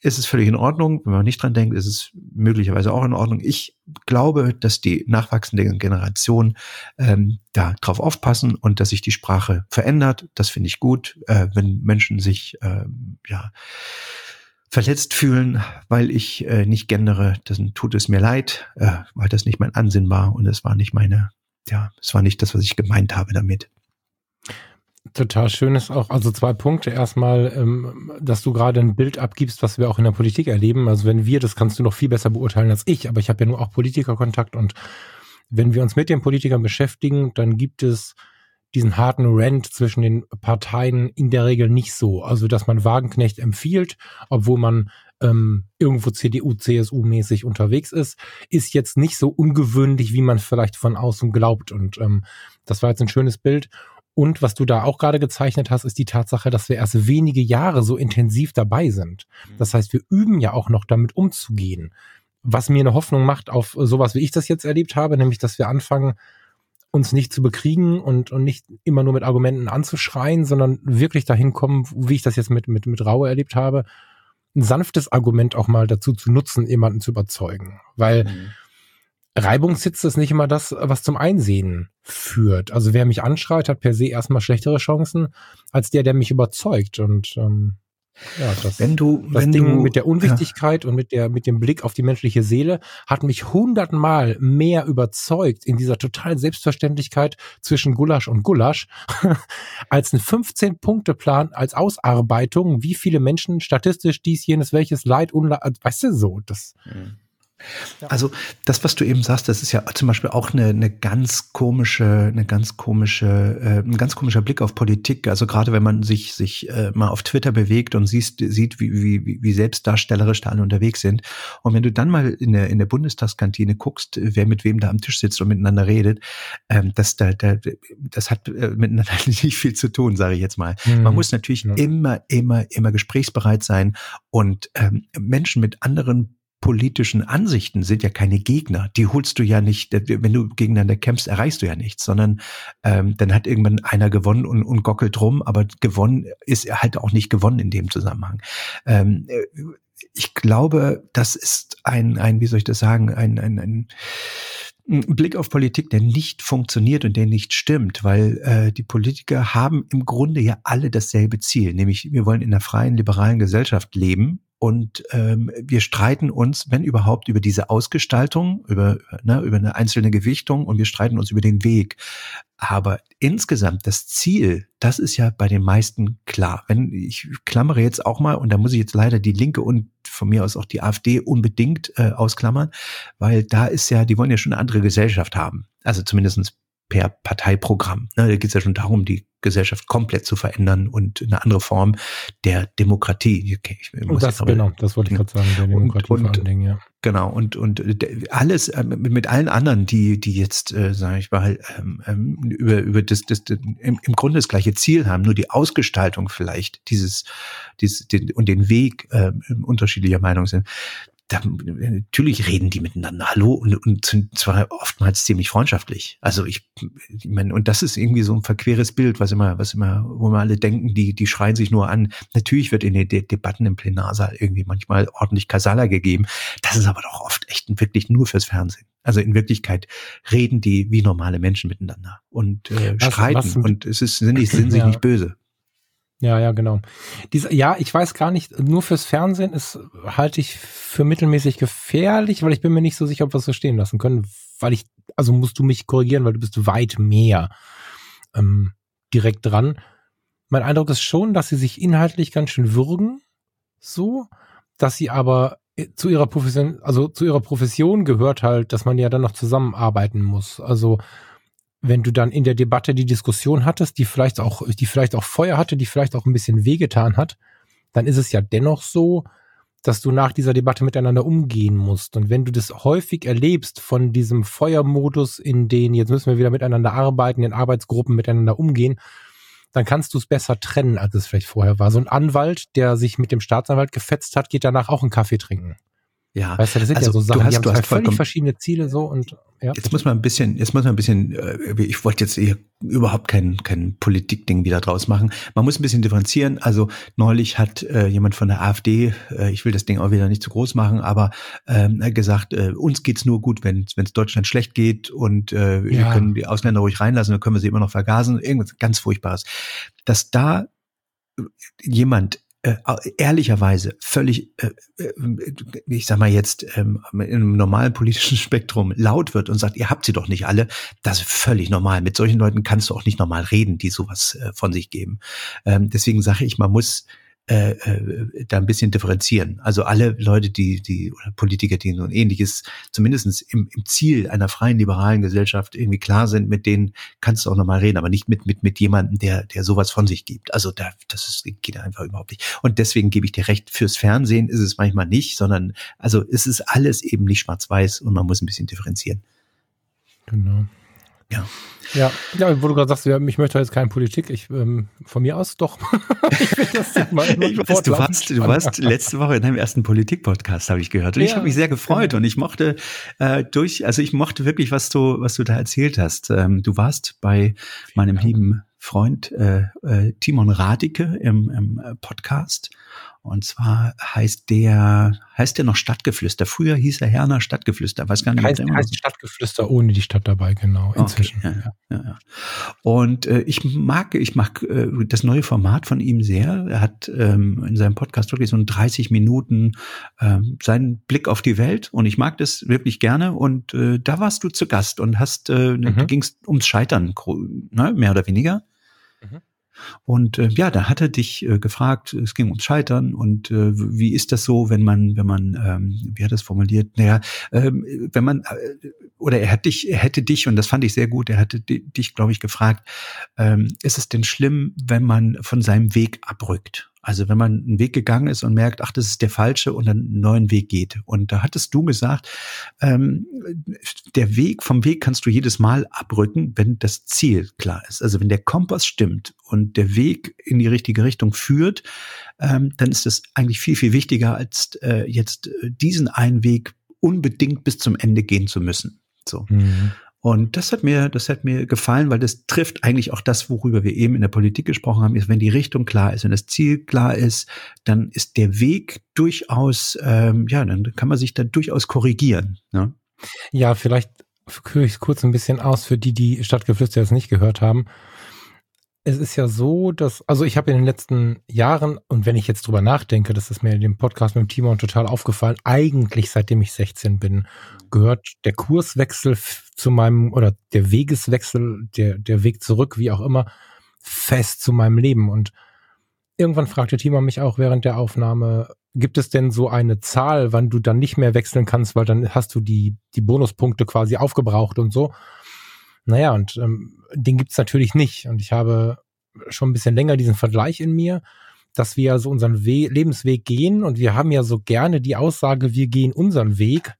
ist es völlig in Ordnung. Wenn man nicht dran denkt, ist es möglicherweise auch in Ordnung. Ich glaube, dass die nachwachsende Generation ähm, da drauf aufpassen und dass sich die Sprache verändert. Das finde ich gut. Äh, wenn Menschen sich ähm, ja verletzt fühlen, weil ich äh, nicht gendere, dann tut es mir leid, äh, weil das nicht mein Ansinn war und es war nicht meine, ja, es war nicht das, was ich gemeint habe damit. Total schön ist auch, also zwei Punkte. Erstmal, ähm, dass du gerade ein Bild abgibst, was wir auch in der Politik erleben. Also wenn wir, das kannst du noch viel besser beurteilen als ich, aber ich habe ja nur auch Politikerkontakt und wenn wir uns mit den Politikern beschäftigen, dann gibt es diesen harten Rant zwischen den Parteien in der Regel nicht so. Also dass man Wagenknecht empfiehlt, obwohl man ähm, irgendwo C D U, C S U-mäßig unterwegs ist, ist jetzt nicht so ungewöhnlich, wie man vielleicht von außen glaubt. Und ähm, das war jetzt ein schönes Bild. Und was du da auch gerade gezeichnet hast, ist die Tatsache, dass wir erst wenige Jahre so intensiv dabei sind. Das heißt, wir üben ja auch noch damit umzugehen. Was mir eine Hoffnung macht auf sowas, wie ich das jetzt erlebt habe, nämlich, dass wir anfangen, uns nicht zu bekriegen und, und nicht immer nur mit Argumenten anzuschreien, sondern wirklich dahin kommen, wie ich das jetzt mit, mit, mit Raue erlebt habe, ein sanftes Argument auch mal dazu zu nutzen, jemanden zu überzeugen. Weil mhm. Reibungshitze ist nicht immer das, was zum Einsehen führt. Also wer mich anschreit, hat per se erstmal schlechtere Chancen als der, der mich überzeugt. Und ähm, ja, das, wenn du, das wenn Ding du, mit der Unwichtigkeit ja. und mit der mit dem Blick auf die menschliche Seele hat mich hundertmal mehr überzeugt in dieser totalen Selbstverständlichkeit zwischen Gulasch und Gulasch als ein fünfzehn-Punkte-Plan als Ausarbeitung, wie viele Menschen statistisch dies, jenes, welches Leid, Unleid, weißt du so, das... Mhm. Also das, was du eben sagst, das ist ja zum Beispiel auch eine, eine ganz komische, eine ganz komische, äh, ein ganz komischer Blick auf Politik. Also gerade wenn man sich sich äh, mal auf Twitter bewegt und siehst, sieht, wie, wie, wie selbstdarstellerisch da alle unterwegs sind. Und wenn du dann mal in der in der Bundestagskantine guckst, wer mit wem da am Tisch sitzt und miteinander redet, ähm, das da, da das hat äh, miteinander nicht viel zu tun, sage ich jetzt mal. Mhm. Man muss natürlich ja. immer, immer, immer gesprächsbereit sein und ähm, Menschen mit anderen politischen Ansichten sind ja keine Gegner. Die holst du ja nicht, wenn du gegeneinander kämpfst, erreichst du ja nichts, sondern ähm, dann hat irgendwann einer gewonnen und, und gockelt rum, aber gewonnen ist halt auch nicht gewonnen in dem Zusammenhang. Ähm, ich glaube, das ist ein, ein, wie soll ich das sagen, ein, ein, ein ein Blick auf Politik, der nicht funktioniert und der nicht stimmt, weil äh, die Politiker haben im Grunde ja alle dasselbe Ziel, nämlich wir wollen in einer freien, liberalen Gesellschaft leben und ähm, wir streiten uns, wenn überhaupt, über diese Ausgestaltung, über, ne, über eine einzelne Gewichtung und wir streiten uns über den Weg. Aber insgesamt das Ziel, das ist ja bei den meisten klar. Wenn ich klammere jetzt auch mal, und da muss ich jetzt leider die Linke und von mir aus auch die AfD unbedingt äh, ausklammern, weil da ist ja, die wollen ja schon eine andere Gesellschaft haben. Also zumindestens per Parteiprogramm. Ne, da geht es ja schon darum, die Gesellschaft komplett zu verändern und eine andere Form der Demokratie. Okay, ich muss das, aber, genau, das wollte ich gerade sagen, der Demokratie und, und, vor allen Dingen, ja. Genau, und und alles äh, mit allen anderen, die die jetzt, äh, sage ich mal, ähm, über über das, das, das im, im Grunde das gleiche Ziel haben, nur die Ausgestaltung vielleicht dieses, dieses den, und den Weg äh, unterschiedlicher Meinung sind. Da, natürlich reden die miteinander, hallo, und, und sind zwar oftmals ziemlich freundschaftlich. Also ich, ich meine, und das ist irgendwie so ein verqueres Bild, was immer, was immer, wo wir alle denken, die, die schreien sich nur an. Natürlich wird in den De- Debatten im Plenarsaal irgendwie manchmal ordentlich Kasala gegeben. Das ist aber doch oft echt wirklich nur fürs Fernsehen. Also in Wirklichkeit reden die wie normale Menschen miteinander und äh, was, streiten was, und es ist, sind, nicht, sind sich ja. nicht böse. Ja, ja, genau. Diese, ja, ich weiß gar nicht, nur fürs Fernsehen ist, halte ich für mittelmäßig gefährlich, weil ich bin mir nicht so sicher, ob wir es so stehen lassen können, weil ich, also musst du mich korrigieren, weil du bist weit mehr ähm, direkt dran. Mein Eindruck ist schon, dass sie sich inhaltlich ganz schön würgen, so, dass sie aber zu ihrer Profession, also zu ihrer Profession gehört halt, dass man ja dann noch zusammenarbeiten muss. Also wenn du dann in der Debatte die Diskussion hattest, die vielleicht auch, die vielleicht auch Feuer hatte, die vielleicht auch ein bisschen wehgetan hat, dann ist es ja dennoch so, dass du nach dieser Debatte miteinander umgehen musst. Und wenn du das häufig erlebst von diesem Feuermodus, in den jetzt müssen wir wieder miteinander arbeiten, in Arbeitsgruppen miteinander umgehen, dann kannst du es besser trennen, als es vielleicht vorher war. So ein Anwalt, der sich mit dem Staatsanwalt gefetzt hat, geht danach auch einen Kaffee trinken. Ja, weißt du, das sind also ja so Sachen, du hast, die haben du zwei hast völlig verschiedene Ziele so und ja. Jetzt muss man ein bisschen, jetzt muss man ein bisschen, ich wollte jetzt hier überhaupt kein, kein Politikding wieder draus machen. Man muss ein bisschen differenzieren. Also neulich hat äh, jemand von der AfD, äh, ich will das Ding auch wieder nicht zu groß machen, aber ähm, gesagt, äh, uns geht's nur gut, wenn es Deutschland schlecht geht und äh, ja. wir können die Ausländer ruhig reinlassen, dann können wir sie immer noch vergasen. Irgendwas ganz Furchtbares. Dass da jemand Äh, ehrlicherweise völlig, äh, ich sag mal jetzt, ähm, in einem normalen politischen Spektrum laut wird und sagt, ihr habt sie doch nicht alle, das ist völlig normal. Mit solchen Leuten kannst du auch nicht normal reden, die sowas äh, von sich geben. Ähm, deswegen sage ich, man muss äh, äh, da ein bisschen differenzieren. Also alle Leute, die, die oder Politiker, die so ein ähnliches, zumindest im, im Ziel einer freien, liberalen Gesellschaft irgendwie klar sind, mit denen kannst du auch nochmal reden, aber nicht mit, mit, mit jemandem, der, der sowas von sich gibt. Also da, das ist, geht einfach überhaupt nicht. Und deswegen gebe ich dir recht, fürs Fernsehen ist es manchmal nicht, sondern, also es ist alles eben nicht schwarz-weiß und man muss ein bisschen differenzieren. Genau. Ja. Ja, ja, wo du gerade sagst, ich möchte jetzt keine Politik, ich ähm, von mir aus doch. ich will das mal ich weiß, du warst, du warst letzte Woche in deinem ersten Politik-Podcast, habe ich gehört. Und ja, ich habe mich sehr gefreut genau. und ich mochte äh, durch, also ich mochte wirklich, was du, was du da erzählt hast. Ähm, du warst bei meinem Dank. lieben Freund äh, äh, Timon Radicke im, im Podcast. Und zwar heißt der, heißt der noch Stadtgeflüster. Früher hieß er Herner Stadtgeflüster. Weiß gar nicht, heißt, immer heißt Stadtgeflüster ohne die Stadt dabei, genau. Inzwischen. Okay, ja, ja, ja. Und äh, ich mag, ich mag äh, das neue Format von ihm sehr. Er hat ähm, in seinem Podcast wirklich so ein dreißig Minuten äh, seinen Blick auf die Welt. Und ich mag das wirklich gerne. Und äh, da warst du zu Gast und hast, äh, mhm. da ging es ums Scheitern, ne, mehr oder weniger. Mhm. Und äh, ja, da hat er dich äh, gefragt, es ging ums Scheitern und äh, wie ist das so, wenn man, wenn man, ähm, wie hat er das formuliert? Naja, ähm, wenn man, äh, oder er hat dich, er hätte dich, und das fand ich sehr gut, er hatte dich, glaube ich, gefragt, ähm, ist es denn schlimm, wenn man von seinem Weg abrückt? Also wenn man einen Weg gegangen ist und merkt, ach, das ist der falsche und dann einen neuen Weg geht. Und da hattest du gesagt, ähm, der Weg, vom Weg kannst du jedes Mal abrücken, wenn das Ziel klar ist. Also wenn der Kompass stimmt und der Weg in die richtige Richtung führt, ähm, dann ist das eigentlich viel, viel wichtiger, als äh, jetzt diesen einen Weg unbedingt bis zum Ende gehen zu müssen. So. Mhm. Und das hat mir, das hat mir gefallen, weil das trifft eigentlich auch das, worüber wir eben in der Politik gesprochen haben, ist, wenn die Richtung klar ist, wenn das Ziel klar ist, dann ist der Weg durchaus, ähm, ja, dann kann man sich da durchaus korrigieren. Ne? Ja, vielleicht führe ich es kurz ein bisschen aus für die, die Stadtgeflüster jetzt nicht gehört haben. Es ist ja so, dass, also ich habe in den letzten Jahren, und wenn ich jetzt drüber nachdenke, das ist mir in dem Podcast mit dem Timon total aufgefallen, eigentlich seitdem ich sechzehn bin, gehört der Kurswechsel zu meinem, oder der Wegeswechsel, der, der Weg zurück, wie auch immer, fest zu meinem Leben. Und irgendwann fragte Timon mich auch während der Aufnahme, gibt es denn so eine Zahl, wann du dann nicht mehr wechseln kannst, weil dann hast du die, die Bonuspunkte quasi aufgebraucht und so. Naja, und ähm, den gibt's natürlich nicht. Und ich habe schon ein bisschen länger diesen Vergleich in mir, dass wir so unseren We- Lebensweg gehen und wir haben ja so gerne die Aussage, wir gehen unseren Weg.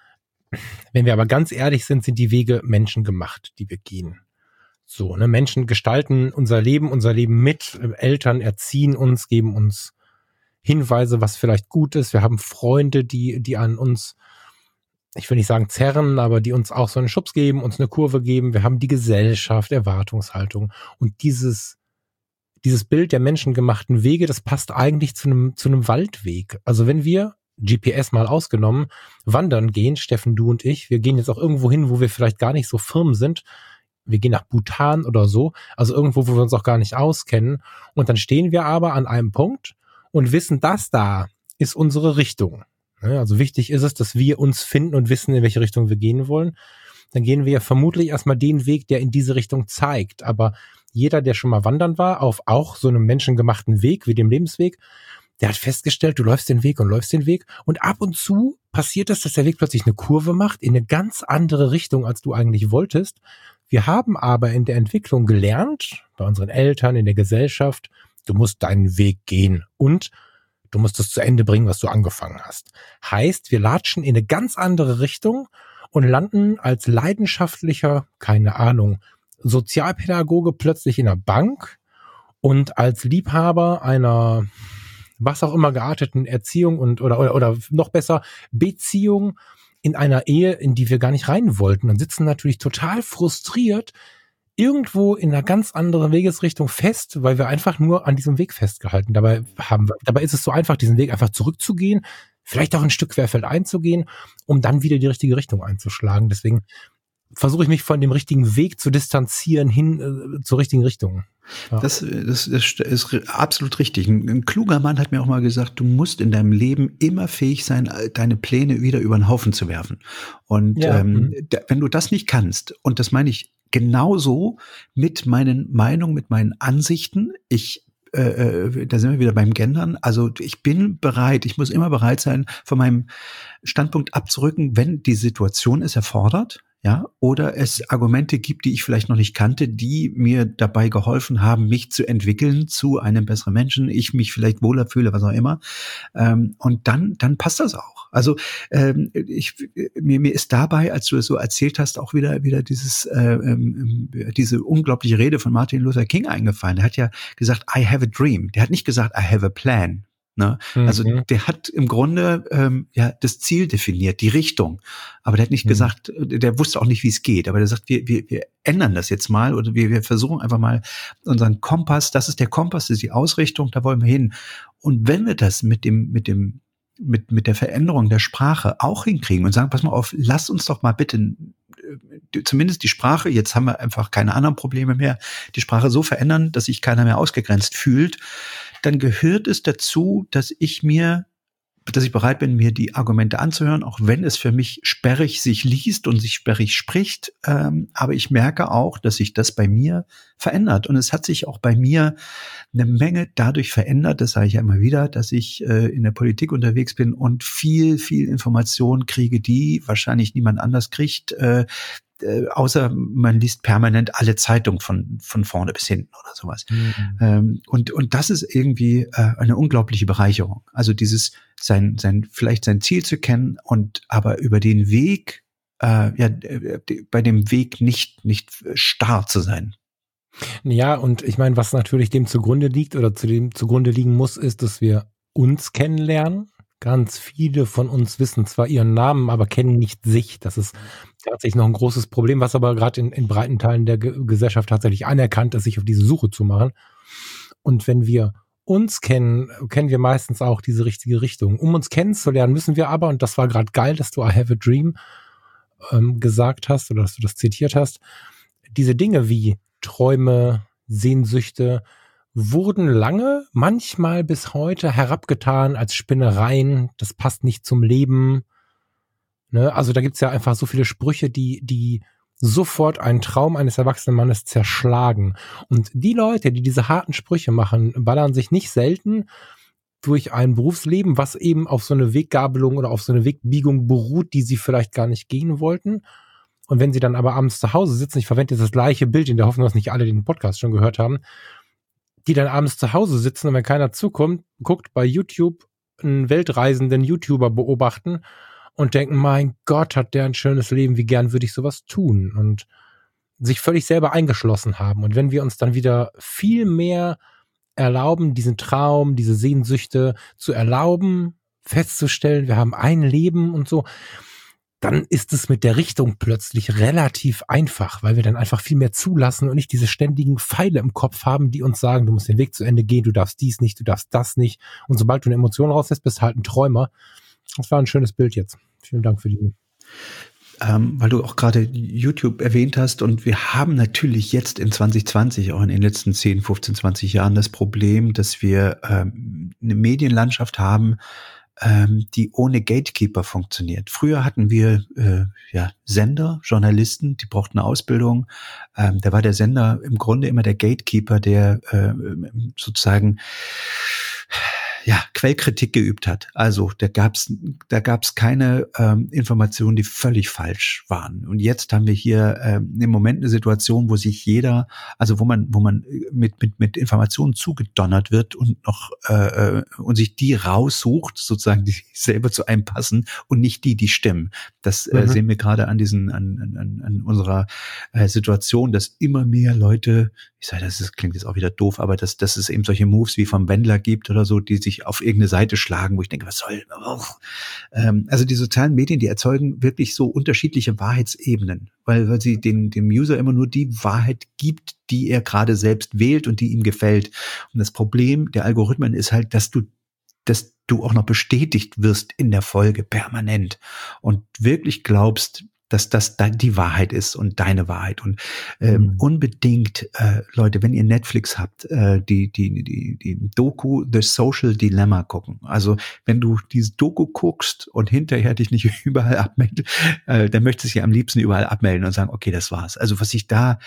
Wenn wir aber ganz ehrlich sind, sind die Wege menschengemacht, die wir gehen. So, ne, Menschen gestalten unser Leben, unser Leben mit. Eltern erziehen uns, geben uns Hinweise, was vielleicht gut ist. Wir haben Freunde, die, die an uns, ich will nicht sagen zerren, aber die uns auch so einen Schubs geben, uns eine Kurve geben. Wir haben die Gesellschaft, Erwartungshaltung. Und dieses, dieses Bild der menschengemachten Wege, das passt eigentlich zu einem, zu einem Waldweg. Also wenn wir, G P S mal ausgenommen, wandern gehen, Steffen, du und ich, wir gehen jetzt auch irgendwo hin, wo wir vielleicht gar nicht so firm sind. Wir gehen nach Bhutan oder so, also irgendwo, wo wir uns auch gar nicht auskennen. Und dann stehen wir aber an einem Punkt und wissen, das da ist unsere Richtung. Also wichtig ist es, dass wir uns finden und wissen, in welche Richtung wir gehen wollen. Dann gehen wir ja vermutlich erstmal den Weg, der in diese Richtung zeigt. Aber jeder, der schon mal wandern war, auf auch so einem menschengemachten Weg wie dem Lebensweg, der hat festgestellt, du läufst den Weg und läufst den Weg. Und ab und zu passiert es, dass der Weg plötzlich eine Kurve macht in eine ganz andere Richtung, als du eigentlich wolltest. Wir haben aber in der Entwicklung gelernt, bei unseren Eltern, in der Gesellschaft, du musst deinen Weg gehen und du musst es zu Ende bringen, was du angefangen hast. Heißt, wir latschen in eine ganz andere Richtung und landen als leidenschaftlicher, keine Ahnung, Sozialpädagoge plötzlich in der Bank und als Liebhaber einer, was auch immer gearteten Erziehung und oder oder, oder noch besser Beziehung in einer Ehe, in die wir gar nicht rein wollten und sitzen natürlich total frustriert irgendwo in einer ganz anderen Wegesrichtung fest, weil wir einfach nur an diesem Weg festgehalten. Dabei haben wir, dabei ist es so einfach, diesen Weg einfach zurückzugehen, vielleicht auch ein Stück querfeld einzugehen, um dann wieder die richtige Richtung einzuschlagen. Deswegen versuche ich mich von dem richtigen Weg zu distanzieren hin äh, zur richtigen Richtung. Ja. Das, das, das ist absolut richtig. Ein, ein kluger Mann hat mir auch mal gesagt, du musst in deinem Leben immer fähig sein, deine Pläne wieder über den Haufen zu werfen. Und ja. ähm, da, wenn du das nicht kannst, und das meine ich genauso mit meinen Meinungen, mit meinen Ansichten, ich Äh, da sind wir wieder beim Gendern. Also ich bin bereit, ich muss immer bereit sein, von meinem Standpunkt abzurücken, wenn die Situation es erfordert, ja, oder es Argumente gibt, die ich vielleicht noch nicht kannte, die mir dabei geholfen haben, mich zu entwickeln zu einem besseren Menschen, ich mich vielleicht wohler fühle, was auch immer. Ähm, und dann, dann passt das auch. Also ähm, ich, mir, mir ist dabei, als du es so erzählt hast, auch wieder wieder dieses äh, ähm, diese unglaubliche Rede von Martin Luther King eingefallen. Der hat ja gesagt, I have a dream. Der hat nicht gesagt, I have a plan. Ne? Mhm. Also der hat im Grunde ähm, ja das Ziel definiert, die Richtung. Aber der hat nicht mhm. gesagt, der wusste auch nicht, wie es geht. Aber der sagt, wir, wir, wir ändern das jetzt mal oder wir, wir versuchen einfach mal unseren Kompass. Das ist der Kompass, das ist die Ausrichtung, da wollen wir hin. Und wenn wir das mit dem mit dem mit mit der Veränderung der Sprache auch hinkriegen und sagen, pass mal auf, lass uns doch mal bitte zumindest die Sprache, jetzt haben wir einfach keine anderen Probleme mehr, die Sprache so verändern, dass sich keiner mehr ausgegrenzt fühlt, dann gehört es dazu, dass ich mir, dass ich bereit bin, mir die Argumente anzuhören, auch wenn es für mich sperrig sich liest und sich sperrig spricht. Ähm, aber ich merke auch, dass sich das bei mir verändert. Und es hat sich auch bei mir eine Menge dadurch verändert, das sage ich ja immer wieder, dass ich äh, in der Politik unterwegs bin und viel, viel Information kriege, die wahrscheinlich niemand anders kriegt, äh, Äh, außer man liest permanent alle Zeitungen von von vorne bis hinten oder sowas. Mhm. Ähm, und und das ist irgendwie äh, eine unglaubliche Bereicherung. Also dieses sein sein vielleicht sein Ziel zu kennen und aber über den Weg äh, ja bei dem Weg nicht nicht starr zu sein. Ja, und ich meine, was natürlich dem zugrunde liegt oder zu dem zugrunde liegen muss, ist, dass wir uns kennenlernen. Ganz viele von uns wissen zwar ihren Namen, aber kennen nicht sich. Das ist tatsächlich noch ein großes Problem, was aber gerade in, in breiten Teilen der Ge- Gesellschaft tatsächlich anerkannt ist, sich auf diese Suche zu machen. Und wenn wir uns kennen, kennen wir meistens auch diese richtige Richtung. Um uns kennenzulernen, müssen wir aber, und das war gerade geil, dass du I have a dream ähm, gesagt hast oder dass du das zitiert hast, diese Dinge wie Träume, Sehnsüchte, wurden lange, manchmal bis heute herabgetan als Spinnereien, das passt nicht zum Leben. Ne? Also da gibt's ja einfach so viele Sprüche, die die sofort einen Traum eines erwachsenen Mannes zerschlagen. Und die Leute, die diese harten Sprüche machen, ballern sich nicht selten durch ein Berufsleben, was eben auf so eine Weggabelung oder auf so eine Wegbiegung beruht, die sie vielleicht gar nicht gehen wollten. Und wenn sie dann aber abends zu Hause sitzen, ich verwende jetzt das gleiche Bild in der Hoffnung, dass nicht alle den Podcast schon gehört haben, die dann abends zu Hause sitzen und wenn keiner zukommt, guckt bei YouTube einen weltreisenden YouTuber beobachten und denken, mein Gott, hat der ein schönes Leben, wie gern würde ich sowas tun und sich völlig selber eingeschlossen haben. Und wenn wir uns dann wieder viel mehr erlauben, diesen Traum, diese Sehnsüchte zu erlauben, festzustellen, wir haben ein Leben und so, dann ist es mit der Richtung plötzlich relativ einfach, weil wir dann einfach viel mehr zulassen und nicht diese ständigen Pfeile im Kopf haben, die uns sagen, du musst den Weg zu Ende gehen, du darfst dies nicht, du darfst das nicht. Und sobald du eine Emotion rauslässt, bist du halt ein Träumer. Das war ein schönes Bild jetzt. Vielen Dank für die. Ähm, weil du auch gerade YouTube erwähnt hast und wir haben natürlich jetzt in zwanzig zwanzig, auch in den letzten zehn, fünfzehn, zwanzig Jahren das Problem, dass wir ähm, eine Medienlandschaft haben, die ohne Gatekeeper funktioniert. Früher hatten wir äh, ja Sender, Journalisten, die brauchten eine Ausbildung. Ähm, da war der Sender im Grunde immer der Gatekeeper, der äh, sozusagen ja Quellkritik geübt hat. Also da gab's da gab's keine ähm, Informationen, die völlig falsch waren. Und jetzt haben wir hier ähm, im Moment eine Situation, wo sich jeder, also wo man wo man mit mit mit Informationen zugedonnert wird und noch äh, und sich die raussucht, sozusagen die selber zu einem passen und nicht die, die stimmen. Das äh, mhm. sehen wir gerade an diesen an an, an unserer äh, Situation, dass immer mehr Leute, ich sage, das ist, klingt jetzt auch wieder doof, aber dass dass es eben solche Moves wie vom Wendler gibt oder so, die sich mich auf irgendeine Seite schlagen, wo ich denke, was soll, oh. ähm, also die sozialen Medien, die erzeugen wirklich so unterschiedliche Wahrheitsebenen, weil, weil sie den, dem User immer nur die Wahrheit gibt, die er gerade selbst wählt und die ihm gefällt. Und das Problem der Algorithmen ist halt, dass du, dass du auch noch bestätigt wirst in der Folge permanent und wirklich glaubst, dass das die Wahrheit ist und deine Wahrheit. Und ähm, mhm. unbedingt, äh, Leute, wenn ihr Netflix habt, äh, die, die, die, die Doku The Social Dilemma gucken. Also wenn du diese Doku guckst und hinterher dich nicht überall abmeldest, äh, dann möchtest du dich am liebsten überall abmelden und sagen, okay, das war's. Also was ich da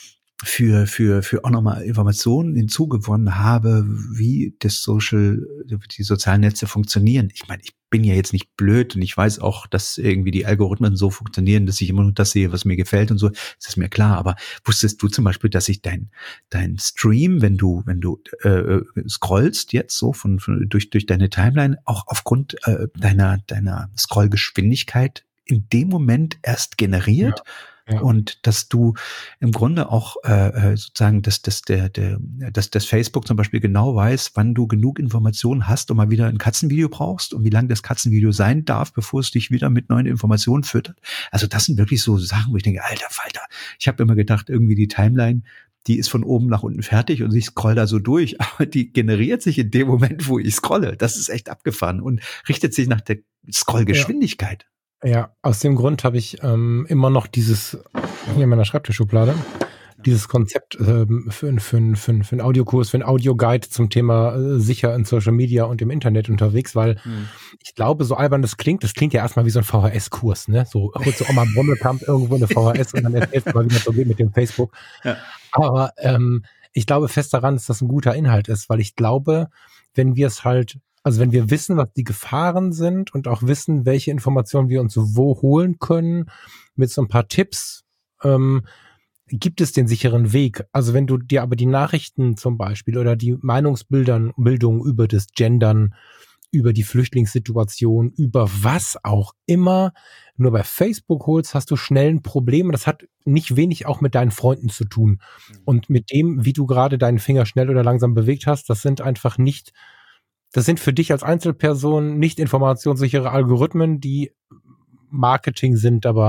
für für für auch nochmal Informationen hinzugewonnen habe, wie das Social, die sozialen Netze funktionieren. Ich meine, ich bin ja jetzt nicht blöd und ich weiß auch, dass irgendwie die Algorithmen so funktionieren, dass ich immer nur das sehe, was mir gefällt und so. Das ist mir klar. Aber wusstest du zum Beispiel, dass ich dein dein Stream, wenn du wenn du äh, scrollst jetzt so von, von durch durch deine Timeline, auch aufgrund äh, deiner deiner Scrollgeschwindigkeit in dem Moment erst generiert? Ja. Ja. Und dass du im Grunde auch äh, sozusagen, dass, dass der, der, dass das Facebook zum Beispiel genau weiß, wann du genug Informationen hast und mal wieder ein Katzenvideo brauchst und wie lang das Katzenvideo sein darf, bevor es dich wieder mit neuen Informationen füttert. Also das sind wirklich so Sachen, wo ich denke, alter Falter, ich habe immer gedacht, irgendwie die Timeline, die ist von oben nach unten fertig und ich scroll da so durch, aber die generiert sich in dem Moment, wo ich scrolle. Das ist echt abgefahren und richtet sich nach der Scrollgeschwindigkeit. Ja. Ja, aus dem Grund habe ich ähm, immer noch dieses, hier in meiner Schreibtischschublade, dieses Konzept ähm, für, für, für, für einen Audiokurs, für einen Audioguide zum Thema äh, sicher in Social Media und im Internet unterwegs, weil hm. ich glaube, so albern das klingt, das klingt ja erstmal wie so ein V H S-Kurs, ne? So kurz so Oma Brommelkamp irgendwo eine V H S und dann erzählst du mal, wie das so geht mit dem Facebook. Ja. Aber ähm, ich glaube fest daran, dass das ein guter Inhalt ist, weil ich glaube, wenn wir es halt Also wenn wir wissen, was die Gefahren sind und auch wissen, welche Informationen wir uns wo holen können, mit so ein paar Tipps, ähm, gibt es den sicheren Weg. Also wenn du dir aber die Nachrichten zum Beispiel oder die Meinungsbildung Bildung über das Gendern, über die Flüchtlingssituation, über was auch immer, nur bei Facebook holst, hast du schnell ein Problem. Das hat nicht wenig auch mit deinen Freunden zu tun. Und mit dem, wie du gerade deinen Finger schnell oder langsam bewegt hast, das sind einfach nicht Das sind für dich als Einzelperson nicht informationssichere Algorithmen, die Marketing sind, aber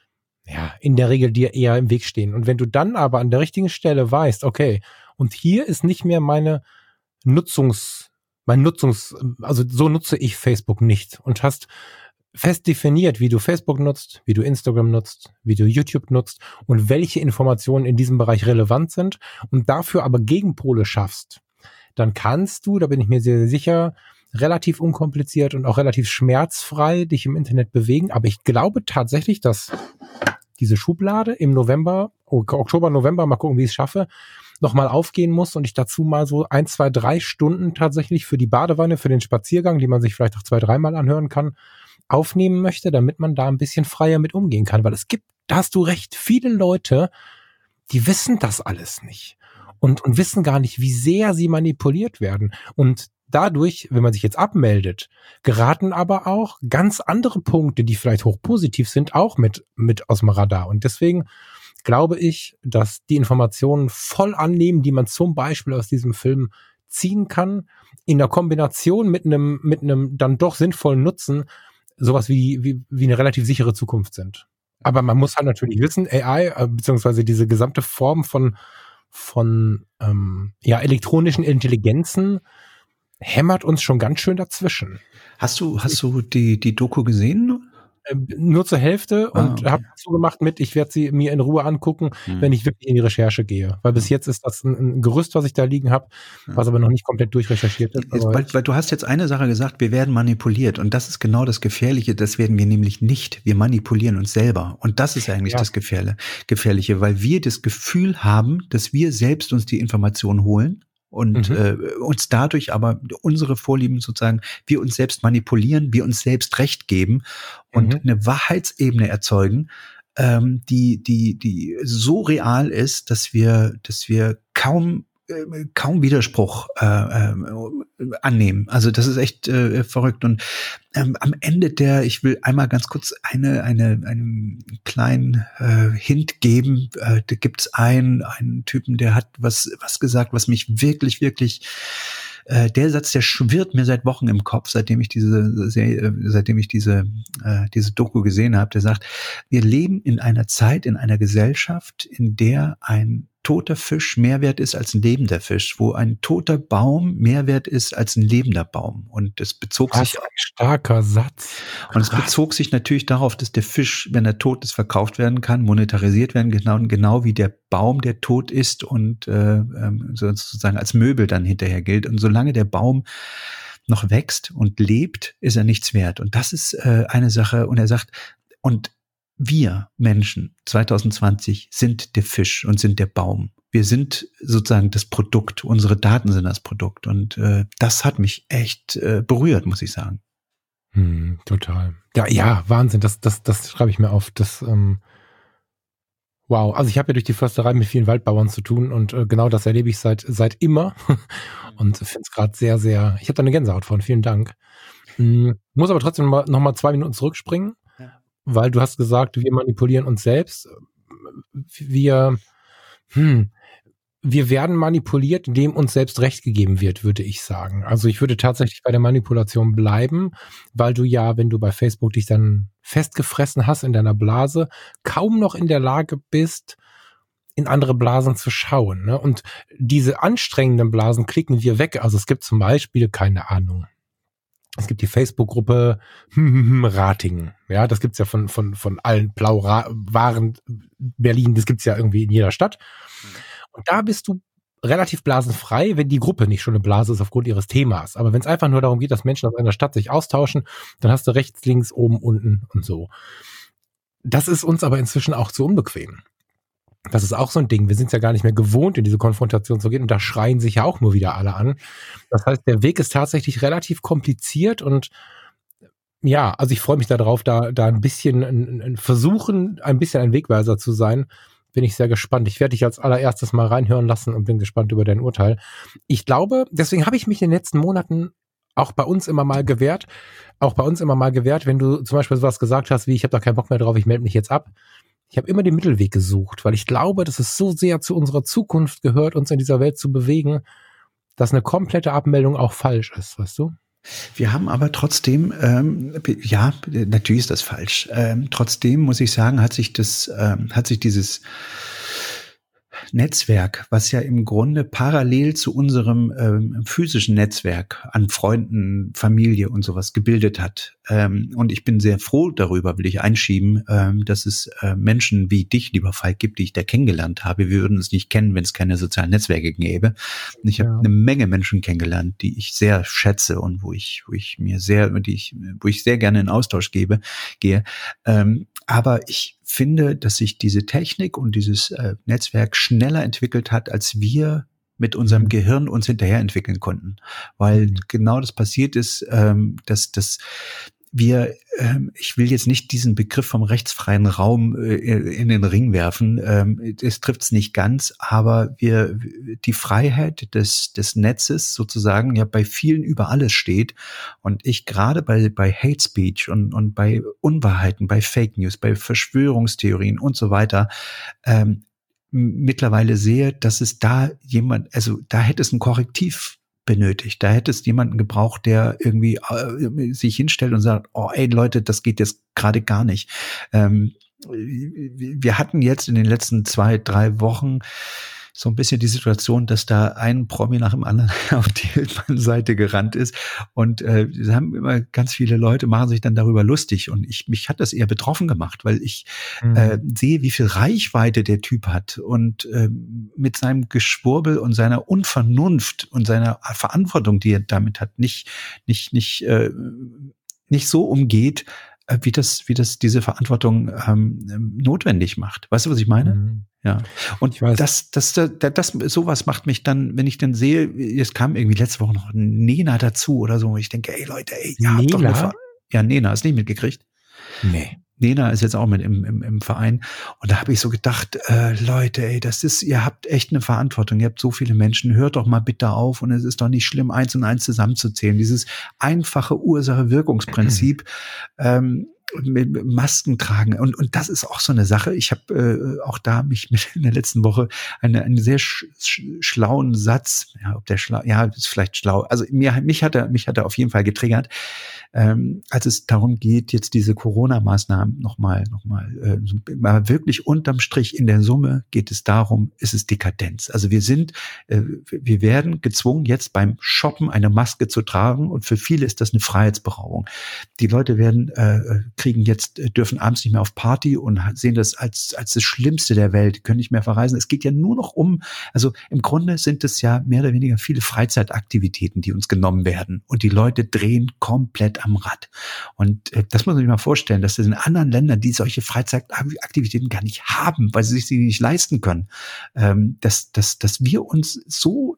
ja, in der Regel dir eher im Weg stehen. Und wenn du dann aber an der richtigen Stelle weißt, okay, und hier ist nicht mehr meine Nutzungs, mein Nutzungs, also so nutze ich Facebook nicht und hast fest definiert, wie du Facebook nutzt, wie du Instagram nutzt, wie du YouTube nutzt und welche Informationen in diesem Bereich relevant sind und dafür aber Gegenpole schaffst, dann kannst du, da bin ich mir sehr, sehr sicher, relativ unkompliziert und auch relativ schmerzfrei dich im Internet bewegen. Aber ich glaube tatsächlich, dass diese Schublade im November, Oktober, November, mal gucken, wie ich es schaffe, nochmal aufgehen muss und ich dazu mal so ein, zwei, drei Stunden tatsächlich für die Badewanne, für den Spaziergang, die man sich vielleicht auch zwei, dreimal anhören kann, aufnehmen möchte, damit man da ein bisschen freier mit umgehen kann. Weil es gibt, da hast du recht, viele Leute, die wissen das alles nicht. Und, und wissen gar nicht, wie sehr sie manipuliert werden. Und dadurch, wenn man sich jetzt abmeldet, geraten aber auch ganz andere Punkte, die vielleicht hochpositiv sind, auch mit, mit aus dem Radar. Und deswegen glaube ich, dass die Informationen voll annehmen, die man zum Beispiel aus diesem Film ziehen kann, in der Kombination mit einem, mit einem dann doch sinnvollen Nutzen, sowas wie, wie, wie eine relativ sichere Zukunft sind. Aber man muss halt natürlich wissen, A I, äh, beziehungsweise diese gesamte Form von von ähm, ja elektronischen Intelligenzen hämmert uns schon ganz schön dazwischen. Hast du hast du die die Doku gesehen? Äh, nur zur Hälfte und ah, okay. habe so gemacht mit, ich werde sie mir in Ruhe angucken, hm. wenn ich wirklich in die Recherche gehe. Weil bis jetzt ist das ein, ein Gerüst, was ich da liegen habe, ja. was aber noch nicht komplett durchrecherchiert ist. Jetzt, weil, weil du hast jetzt eine Sache gesagt, wir werden manipuliert und das ist genau das Gefährliche, das werden wir nämlich nicht. Wir manipulieren uns selber und das ist eigentlich ja. das Gefährliche, Gefährliche, weil wir das Gefühl haben, dass wir selbst uns die Informationen holen. Und mhm. äh, uns dadurch aber unsere Vorlieben sozusagen, wir uns selbst manipulieren, wir uns selbst Recht geben und mhm. eine Wahrheitsebene erzeugen, ähm, die die die so real ist, dass wir dass wir kaum äh, kaum Widerspruch äh, äh, annehmen. Also das ist echt äh, verrückt. Und ähm, am Ende der, ich will einmal ganz kurz eine eine einen kleinen äh, Hint geben. Äh, da gibt's einen einen Typen, der hat was was gesagt, was mich wirklich wirklich äh, der Satz, der schwirrt mir seit Wochen im Kopf, seitdem ich diese Serie, seitdem ich diese äh, diese Doku gesehen habe. Der sagt, wir leben in einer Zeit, in einer Gesellschaft, in der ein toter Fisch mehr wert ist als ein lebender Fisch, wo ein toter Baum mehr wert ist als ein lebender Baum. Und es bezog Was sich ein starker Satz. und es bezog sich natürlich darauf, dass der Fisch, wenn er tot ist, verkauft werden kann, monetarisiert werden, genau, genau wie der Baum, der tot ist und äh, sozusagen als Möbel dann hinterher gilt. Und solange der Baum noch wächst und lebt, ist er nichts wert. Und das ist äh, eine Sache. Und er sagt, und wir Menschen zwanzig zwanzig sind der Fisch und sind der Baum. Wir sind sozusagen das Produkt, unsere Daten sind das Produkt. Und äh, das hat mich echt äh, berührt, muss ich sagen. Hm, total. Ja, ja, Wahnsinn. Das, das, das schreibe ich mir auf. Das, ähm, wow. Also ich habe ja durch die Försterei mit vielen Waldbauern zu tun und äh, genau das erlebe ich seit seit immer und finde es gerade sehr, sehr. Ich habe da eine Gänsehaut von. Vielen Dank. Hm, muss aber trotzdem noch mal, noch mal zwei Minuten zurückspringen. Weil du hast gesagt, wir manipulieren uns selbst. Wir, hm, wir werden manipuliert, indem uns selbst Recht gegeben wird, würde ich sagen. Also ich würde tatsächlich bei der Manipulation bleiben, weil du ja, wenn du bei Facebook dich dann festgefressen hast in deiner Blase, kaum noch in der Lage bist, in andere Blasen zu schauen. Ne? Und diese anstrengenden Blasen klicken wir weg. Also es gibt zum Beispiel, keine Ahnung, es gibt die Facebook-Gruppe Ratingen. Ja, das gibt's ja von von von allen Blau-Waren Berlin. Das gibt's ja irgendwie in jeder Stadt. Und da bist du relativ blasenfrei, wenn die Gruppe nicht schon eine Blase ist aufgrund ihres Themas. Aber wenn es einfach nur darum geht, dass Menschen aus einer Stadt sich austauschen, dann hast du rechts, links, oben, unten und so. Das ist uns aber inzwischen auch zu unbequem. Das ist auch so ein Ding. Wir sind es ja gar nicht mehr gewohnt, in diese Konfrontation zu gehen. Und da schreien sich ja auch nur wieder alle an. Das heißt, der Weg ist tatsächlich relativ kompliziert. Und ja, also ich freue mich darauf, da, da ein bisschen ein, ein versuchen, ein bisschen ein Wegweiser zu sein. Bin ich sehr gespannt. Ich werde dich als allererstes mal reinhören lassen und bin gespannt über dein Urteil. Ich glaube, deswegen habe ich mich in den letzten Monaten auch bei uns immer mal gewehrt, auch bei uns immer mal gewehrt, wenn du zum Beispiel sowas gesagt hast, wie ich habe da keinen Bock mehr drauf, ich melde mich jetzt ab. Ich habe immer den Mittelweg gesucht, weil ich glaube, dass es so sehr zu unserer Zukunft gehört, uns in dieser Welt zu bewegen, dass eine komplette Abmeldung auch falsch ist, weißt du? Wir haben aber trotzdem, ähm, ja, natürlich ist das falsch. Ähm, trotzdem muss ich sagen, hat sich das, ähm, hat sich dieses Netzwerk, was ja im Grunde parallel zu unserem ähm, physischen Netzwerk an Freunden, Familie und sowas gebildet hat. Ähm, und ich bin sehr froh darüber, will ich einschieben, ähm, dass es äh, Menschen wie dich, lieber Falk, gibt, die ich da kennengelernt habe. Wir würden uns nicht kennen, wenn es keine sozialen Netzwerke gäbe. Und ich habe ja. eine Menge Menschen kennengelernt, die ich sehr schätze und wo ich, wo ich mir sehr, die ich, wo ich sehr gerne in Austausch gebe, gehe. Ähm, aber ich finde, dass sich diese Technik und dieses äh, Netzwerk schneller entwickelt hat, als wir mit unserem Gehirn uns hinterher entwickeln konnten. Weil mhm. genau das passiert ist, ähm, dass, dass wir, ähm, ich will jetzt nicht diesen Begriff vom rechtsfreien Raum äh, in den Ring werfen, ähm, es trifft es nicht ganz, aber wir, die Freiheit des, des Netzes sozusagen ja bei vielen über alles steht und ich gerade bei, bei Hate Speech und, und bei Unwahrheiten, bei Fake News, bei Verschwörungstheorien und so weiter, ähm, mittlerweile sehe, dass es da jemand, also da hätte es ein Korrektiv benötigt. Da hätte es jemanden gebraucht, der irgendwie äh, sich hinstellt und sagt, oh ey Leute, das geht jetzt gerade gar nicht. Ähm, wir hatten jetzt in den letzten zwei, drei Wochen so ein bisschen die Situation, dass da ein Promi nach dem anderen auf die Hildmann-Seite gerannt ist und äh, da haben immer ganz viele Leute machen sich dann darüber lustig und ich mich hat das eher betroffen gemacht, weil ich mhm. äh, sehe, wie viel Reichweite der Typ hat und äh, mit seinem Geschwurbel und seiner Unvernunft und seiner Verantwortung, die er damit hat, nicht nicht nicht äh, nicht so umgeht, äh, wie das wie das diese Verantwortung ähm, notwendig macht. Weißt du, was ich meine? Mhm. Ja, und das, das, das, das, sowas macht mich dann, wenn ich dann sehe, es kam irgendwie letzte Woche noch Nena dazu oder so, und ich denke, ey Leute, ey, ihr habt doch eine Ver- ja, Nena, hast du nicht mitgekriegt? Nee. Nena ist jetzt auch mit im, im, im Verein. Und da habe ich so gedacht, äh, Leute, ey, das ist, ihr habt echt eine Verantwortung. Ihr habt so viele Menschen. Hört doch mal bitte auf. Und es ist doch nicht schlimm, eins und eins zusammenzuzählen. Dieses einfache Ursache-Wirkungsprinzip, ähm, mit Masken tragen. Und, und das ist auch so eine Sache. Ich habe äh, auch da mich mit in der letzten Woche eine, einen sehr sch, sch, schlauen Satz, ja, ob der schlau, ja, ist vielleicht schlau. Also mir, mich hat er, mich hat er auf jeden Fall getriggert, ähm, als es darum geht, jetzt diese Corona-Maßnahmen nochmal, nochmal, äh, mal wirklich unterm Strich in der Summe geht es darum, ist es Dekadenz. Also wir sind, äh, wir werden gezwungen, jetzt beim Shoppen eine Maske zu tragen und für viele ist das eine Freiheitsberaubung. Die Leute werden, äh, kriegen jetzt, dürfen abends nicht mehr auf Party und sehen das als, als das Schlimmste der Welt, können nicht mehr verreisen. Es geht ja nur noch um, also im Grunde sind es ja mehr oder weniger viele Freizeitaktivitäten, die uns genommen werden und die Leute drehen komplett am Rad. Und äh, das muss man sich mal vorstellen, dass es in anderen Ländern, die solche Freizeitaktivitäten gar nicht haben, weil sie sich sie nicht leisten können, ähm, dass, dass, dass wir uns so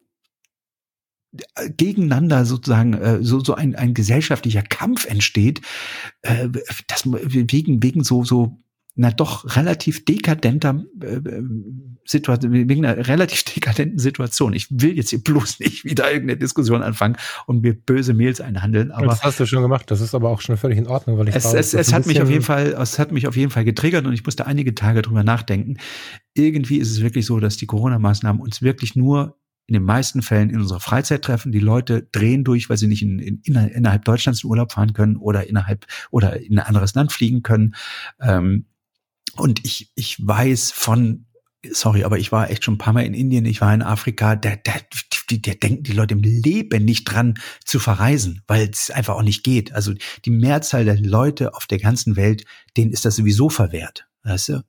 gegeneinander sozusagen äh, so so ein ein gesellschaftlicher Kampf entsteht, äh, das wegen wegen so so na doch relativ dekadenter äh, Situation, wegen einer relativ dekadenten Situation. Ich will jetzt hier bloß nicht wieder irgendeine Diskussion anfangen und mir böse Mails einhandeln. Aber das hast du schon gemacht. Das ist aber auch schon völlig in Ordnung, weil ich es glaube, es, es hat mich auf jeden Fall es hat mich auf jeden Fall getriggert und ich musste einige Tage drüber nachdenken. Irgendwie ist es wirklich so, dass die Corona-Maßnahmen uns wirklich nur in den meisten Fällen in unserer Freizeit treffen. Die Leute drehen durch, weil sie nicht in, in, innerhalb Deutschlands in Urlaub fahren können oder innerhalb oder in ein anderes Land fliegen können. Ähm, und ich ich weiß von, sorry, aber ich war echt schon ein paar Mal in Indien, ich war in Afrika, da, da, die, da denken die Leute im Leben nicht dran zu verreisen, weil es einfach auch nicht geht. Also die Mehrzahl der Leute auf der ganzen Welt, denen ist das sowieso verwehrt. Weißt du?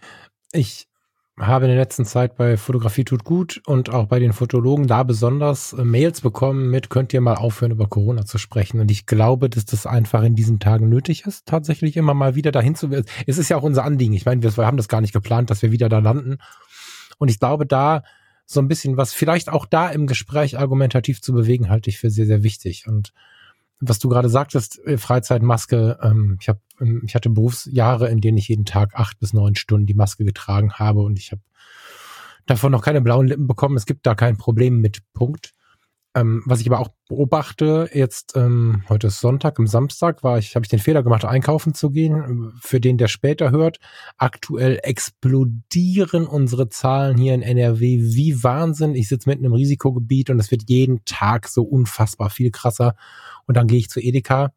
Ich habe in der letzten Zeit bei Fotografie tut gut und auch bei den Fotologen da besonders äh, Mails bekommen mit, könnt ihr mal aufhören, über Corona zu sprechen. Und ich glaube, dass das einfach in diesen Tagen nötig ist, tatsächlich immer mal wieder dahin zu werden. Es ist ja auch unser Anliegen. Ich meine, wir haben das gar nicht geplant, dass wir wieder da landen. Und ich glaube, da so ein bisschen was vielleicht auch da im Gespräch argumentativ zu bewegen, halte ich für sehr, sehr wichtig. Und was du gerade sagtest, Freizeitmaske, ähm, ich habe, ähm, ich hatte Berufsjahre, in denen ich jeden Tag acht bis neun Stunden die Maske getragen habe und ich habe davon noch keine blauen Lippen bekommen. Es gibt da kein Problem mit, Punkt. Ähm, was ich aber auch beobachte, jetzt, ähm, heute ist Sonntag, am Samstag war ich, habe ich den Fehler gemacht, einkaufen zu gehen. Für den, der später hört, aktuell explodieren unsere Zahlen hier in N R W wie Wahnsinn. Ich sitze mitten im Risikogebiet und es wird jeden Tag so unfassbar viel krasser. Und dann gehe ich zu Edeka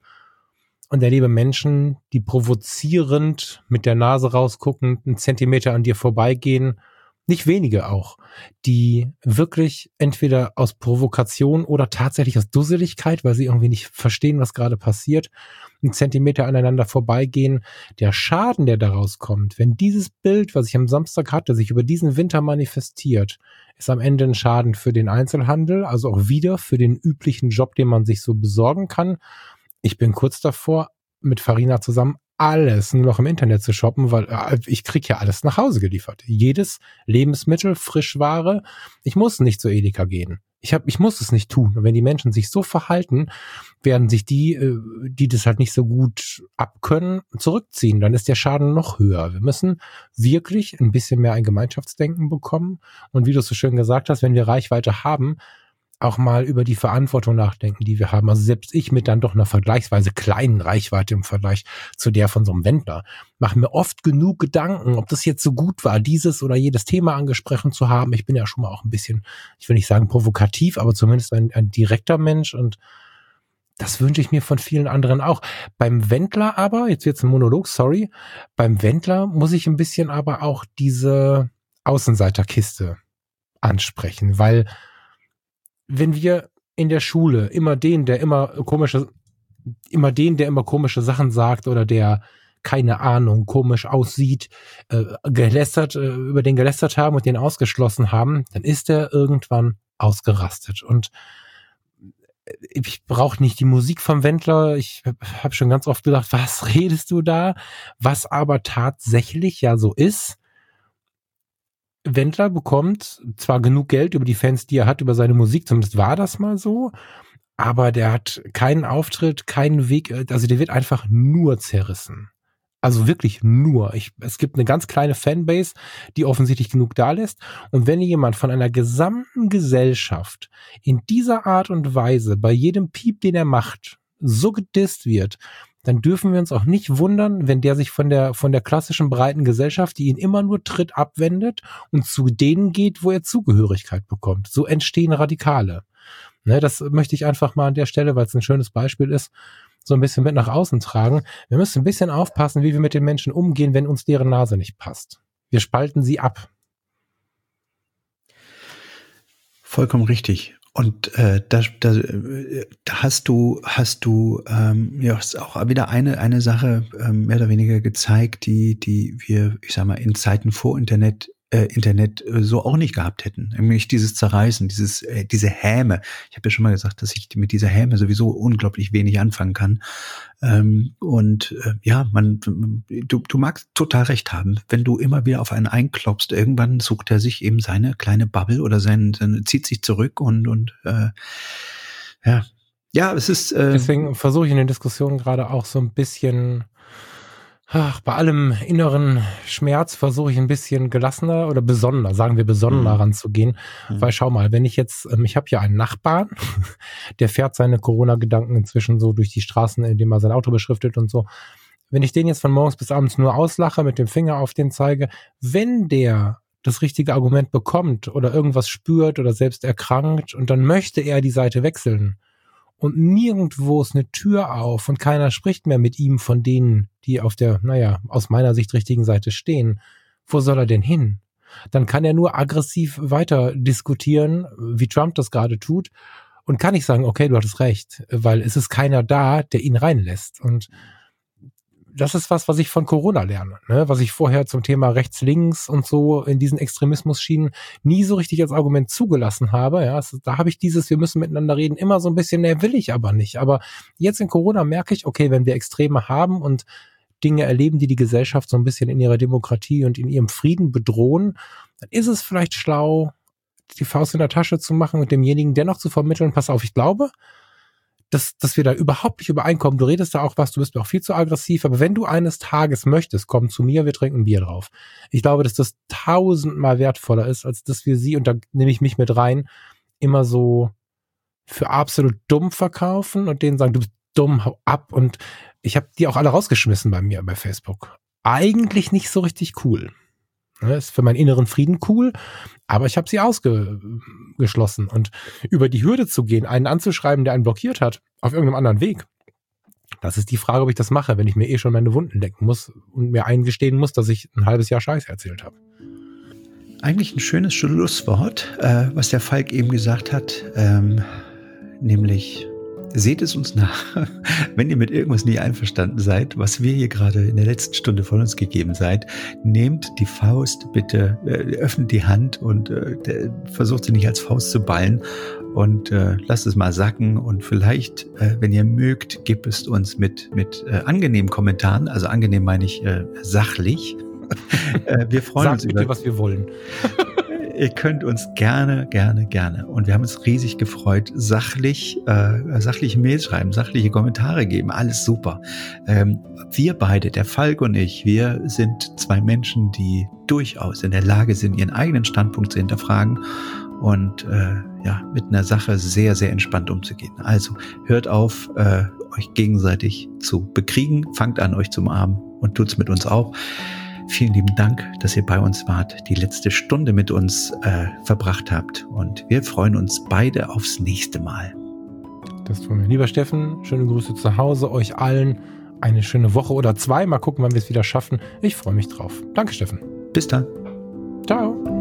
und erlebe Menschen, die provozierend mit der Nase rausguckend einen Zentimeter an dir vorbeigehen. Nicht wenige auch, die wirklich entweder aus Provokation oder tatsächlich aus Dusseligkeit, weil sie irgendwie nicht verstehen, was gerade passiert, einen Zentimeter aneinander vorbeigehen. Der Schaden, der daraus kommt, wenn dieses Bild, was ich am Samstag hatte, sich über diesen Winter manifestiert, ist am Ende ein Schaden für den Einzelhandel, also auch wieder für den üblichen Job, den man sich so besorgen kann. Ich bin kurz davor, mit Farina zusammen alles nur noch im Internet zu shoppen, weil äh, ich krieg ja alles nach Hause geliefert. Jedes Lebensmittel, Frischware. Ich muss nicht zu Edeka gehen. Ich hab, ich muss es nicht tun. Und wenn die Menschen sich so verhalten, werden sich die, äh, die das halt nicht so gut abkönnen, zurückziehen. Dann ist der Schaden noch höher. Wir müssen wirklich ein bisschen mehr ein Gemeinschaftsdenken bekommen. Und wie du es so schön gesagt hast, wenn wir Reichweite haben, auch mal über die Verantwortung nachdenken, die wir haben. Also selbst ich mit dann doch einer vergleichsweise kleinen Reichweite im Vergleich zu der von so einem Wendler, mache mir oft genug Gedanken, ob das jetzt so gut war, dieses oder jedes Thema angesprochen zu haben. Ich bin ja schon mal auch ein bisschen, ich will nicht sagen provokativ, aber zumindest ein, ein direkter Mensch und das wünsche ich mir von vielen anderen auch. Beim Wendler aber, jetzt wird's ein Monolog, sorry, beim Wendler muss ich ein bisschen aber auch diese Außenseiterkiste ansprechen, weil wenn wir in der Schule immer den, der immer komische, immer den, der immer komische Sachen sagt oder der, keine Ahnung, komisch aussieht, äh, gelästert, äh, über den gelästert haben und den ausgeschlossen haben, dann ist er irgendwann ausgerastet. Und ich brauche nicht die Musik vom Wendler. Ich habe schon ganz oft gedacht, was redest du da? Was aber tatsächlich ja so ist, Wendler bekommt zwar genug Geld über die Fans, die er hat, über seine Musik, zumindest war das mal so, aber der hat keinen Auftritt, keinen Weg, also der wird einfach nur zerrissen. Also wirklich nur. Ich, es gibt eine ganz kleine Fanbase, die offensichtlich genug da lässt. Und wenn jemand von einer gesamten Gesellschaft in dieser Art und Weise bei jedem Piep, den er macht, so gedisst wird, dann dürfen wir uns auch nicht wundern, wenn der sich von der von der klassischen breiten Gesellschaft, die ihn immer nur tritt, abwendet und zu denen geht, wo er Zugehörigkeit bekommt. So entstehen Radikale. Ne, das möchte ich einfach mal an der Stelle, weil es ein schönes Beispiel ist, so ein bisschen mit nach außen tragen. Wir müssen ein bisschen aufpassen, wie wir mit den Menschen umgehen, wenn uns deren Nase nicht passt. Wir spalten sie ab. Vollkommen richtig. Und äh, da, da, da hast du hast du ähm, ja hast auch wieder eine eine Sache ähm, mehr oder weniger gezeigt, die die wir, ich sag mal, in Zeiten vor Internet äh, Internet äh, so auch nicht gehabt hätten. Nämlich dieses Zerreißen, dieses äh, diese Häme. Ich habe ja schon mal gesagt, dass ich mit dieser Häme sowieso unglaublich wenig anfangen kann. Ähm, und äh, ja, man du du magst total recht haben. Wenn du immer wieder auf einen einklopfst, irgendwann sucht er sich eben seine kleine Bubble oder sein, seine, zieht sich zurück und und äh, ja ja es ist äh, deswegen versuche ich in den Diskussionen gerade auch so ein bisschen, ach, bei allem inneren Schmerz versuche ich ein bisschen gelassener oder besonnener, sagen wir besonnener Mhm. ranzugehen. Mhm. Weil schau mal, wenn ich jetzt, ähm, ich habe ja einen Nachbarn, der fährt seine Corona-Gedanken inzwischen so durch die Straßen, indem er sein Auto beschriftet und so. Wenn ich den jetzt von morgens bis abends nur auslache, mit dem Finger auf den zeige, wenn der das richtige Argument bekommt oder irgendwas spürt oder selbst erkrankt und dann möchte er die Seite wechseln, und nirgendwo ist eine Tür auf und keiner spricht mehr mit ihm von denen, die auf der, naja, aus meiner Sicht richtigen Seite stehen. Wo soll er denn hin? Dann kann er nur aggressiv weiter diskutieren, wie Trump das gerade tut, und kann nicht sagen, okay, du hattest recht, weil es ist keiner da, der ihn reinlässt. Und das ist was, was ich von Corona lerne, ne? Was ich vorher zum Thema rechts-links und so in diesen Extremismus-Schienen nie so richtig als Argument zugelassen habe. Ja, es, da habe ich dieses, wir müssen miteinander reden, immer so ein bisschen, ne, will ich aber nicht. Aber jetzt in Corona merke ich, okay, wenn wir Extreme haben und Dinge erleben, die die Gesellschaft so ein bisschen in ihrer Demokratie und in ihrem Frieden bedrohen, dann ist es vielleicht schlau, die Faust in der Tasche zu machen und demjenigen dennoch zu vermitteln, pass auf, ich glaube, dass, dass wir da überhaupt nicht übereinkommen. Du redest da auch was, du bist mir auch viel zu aggressiv, aber wenn du eines Tages möchtest, komm zu mir, wir trinken Bier drauf. Ich glaube, dass das tausendmal wertvoller ist, als dass wir sie, und da nehme ich mich mit rein, immer so für absolut dumm verkaufen und denen sagen, du bist dumm, hau ab. Und ich habe die auch alle rausgeschmissen bei mir bei Facebook. Eigentlich nicht so richtig cool. Ist für meinen inneren Frieden cool, aber ich habe sie ausgeschlossen. Und über die Hürde zu gehen, einen anzuschreiben, der einen blockiert hat, auf irgendeinem anderen Weg, das ist die Frage, ob ich das mache, wenn ich mir eh schon meine Wunden lecken muss und mir eingestehen muss, dass ich ein halbes Jahr Scheiße erzählt habe. Eigentlich ein schönes Schlusswort, äh, was der Falk eben gesagt hat, ähm, nämlich: Seht es uns nach, wenn ihr mit irgendwas nicht einverstanden seid, was wir hier gerade in der letzten Stunde von uns gegeben seid. Nehmt die Faust bitte, äh, öffnet die Hand und äh, der, versucht sie nicht als Faust zu ballen und äh, lasst es mal sacken. Und vielleicht, äh, wenn ihr mögt, gebt es uns mit, mit äh, angenehmen Kommentaren. Also angenehm meine ich äh, sachlich. äh, wir freuen Sagt uns bitte, über, was wir wollen. Ihr könnt uns gerne, gerne, gerne, und wir haben uns riesig gefreut, sachlich, äh, sachliche Mails schreiben, sachliche Kommentare geben, alles super. Ähm, wir beide, der Falk und ich, wir sind zwei Menschen, die durchaus in der Lage sind, ihren eigenen Standpunkt zu hinterfragen und äh, ja, mit einer Sache sehr, sehr entspannt umzugehen. Also hört auf, äh, euch gegenseitig zu bekriegen, fangt an, euch zu umarmen und tut's mit uns auch. Vielen lieben Dank, dass ihr bei uns wart, die letzte Stunde mit uns äh, verbracht habt, und wir freuen uns beide aufs nächste Mal. Das tun wir. Lieber Steffen, schöne Grüße zu Hause, euch allen eine schöne Woche oder zwei. Mal gucken, wann wir es wieder schaffen. Ich freue mich drauf. Danke, Steffen. Bis dann. Ciao.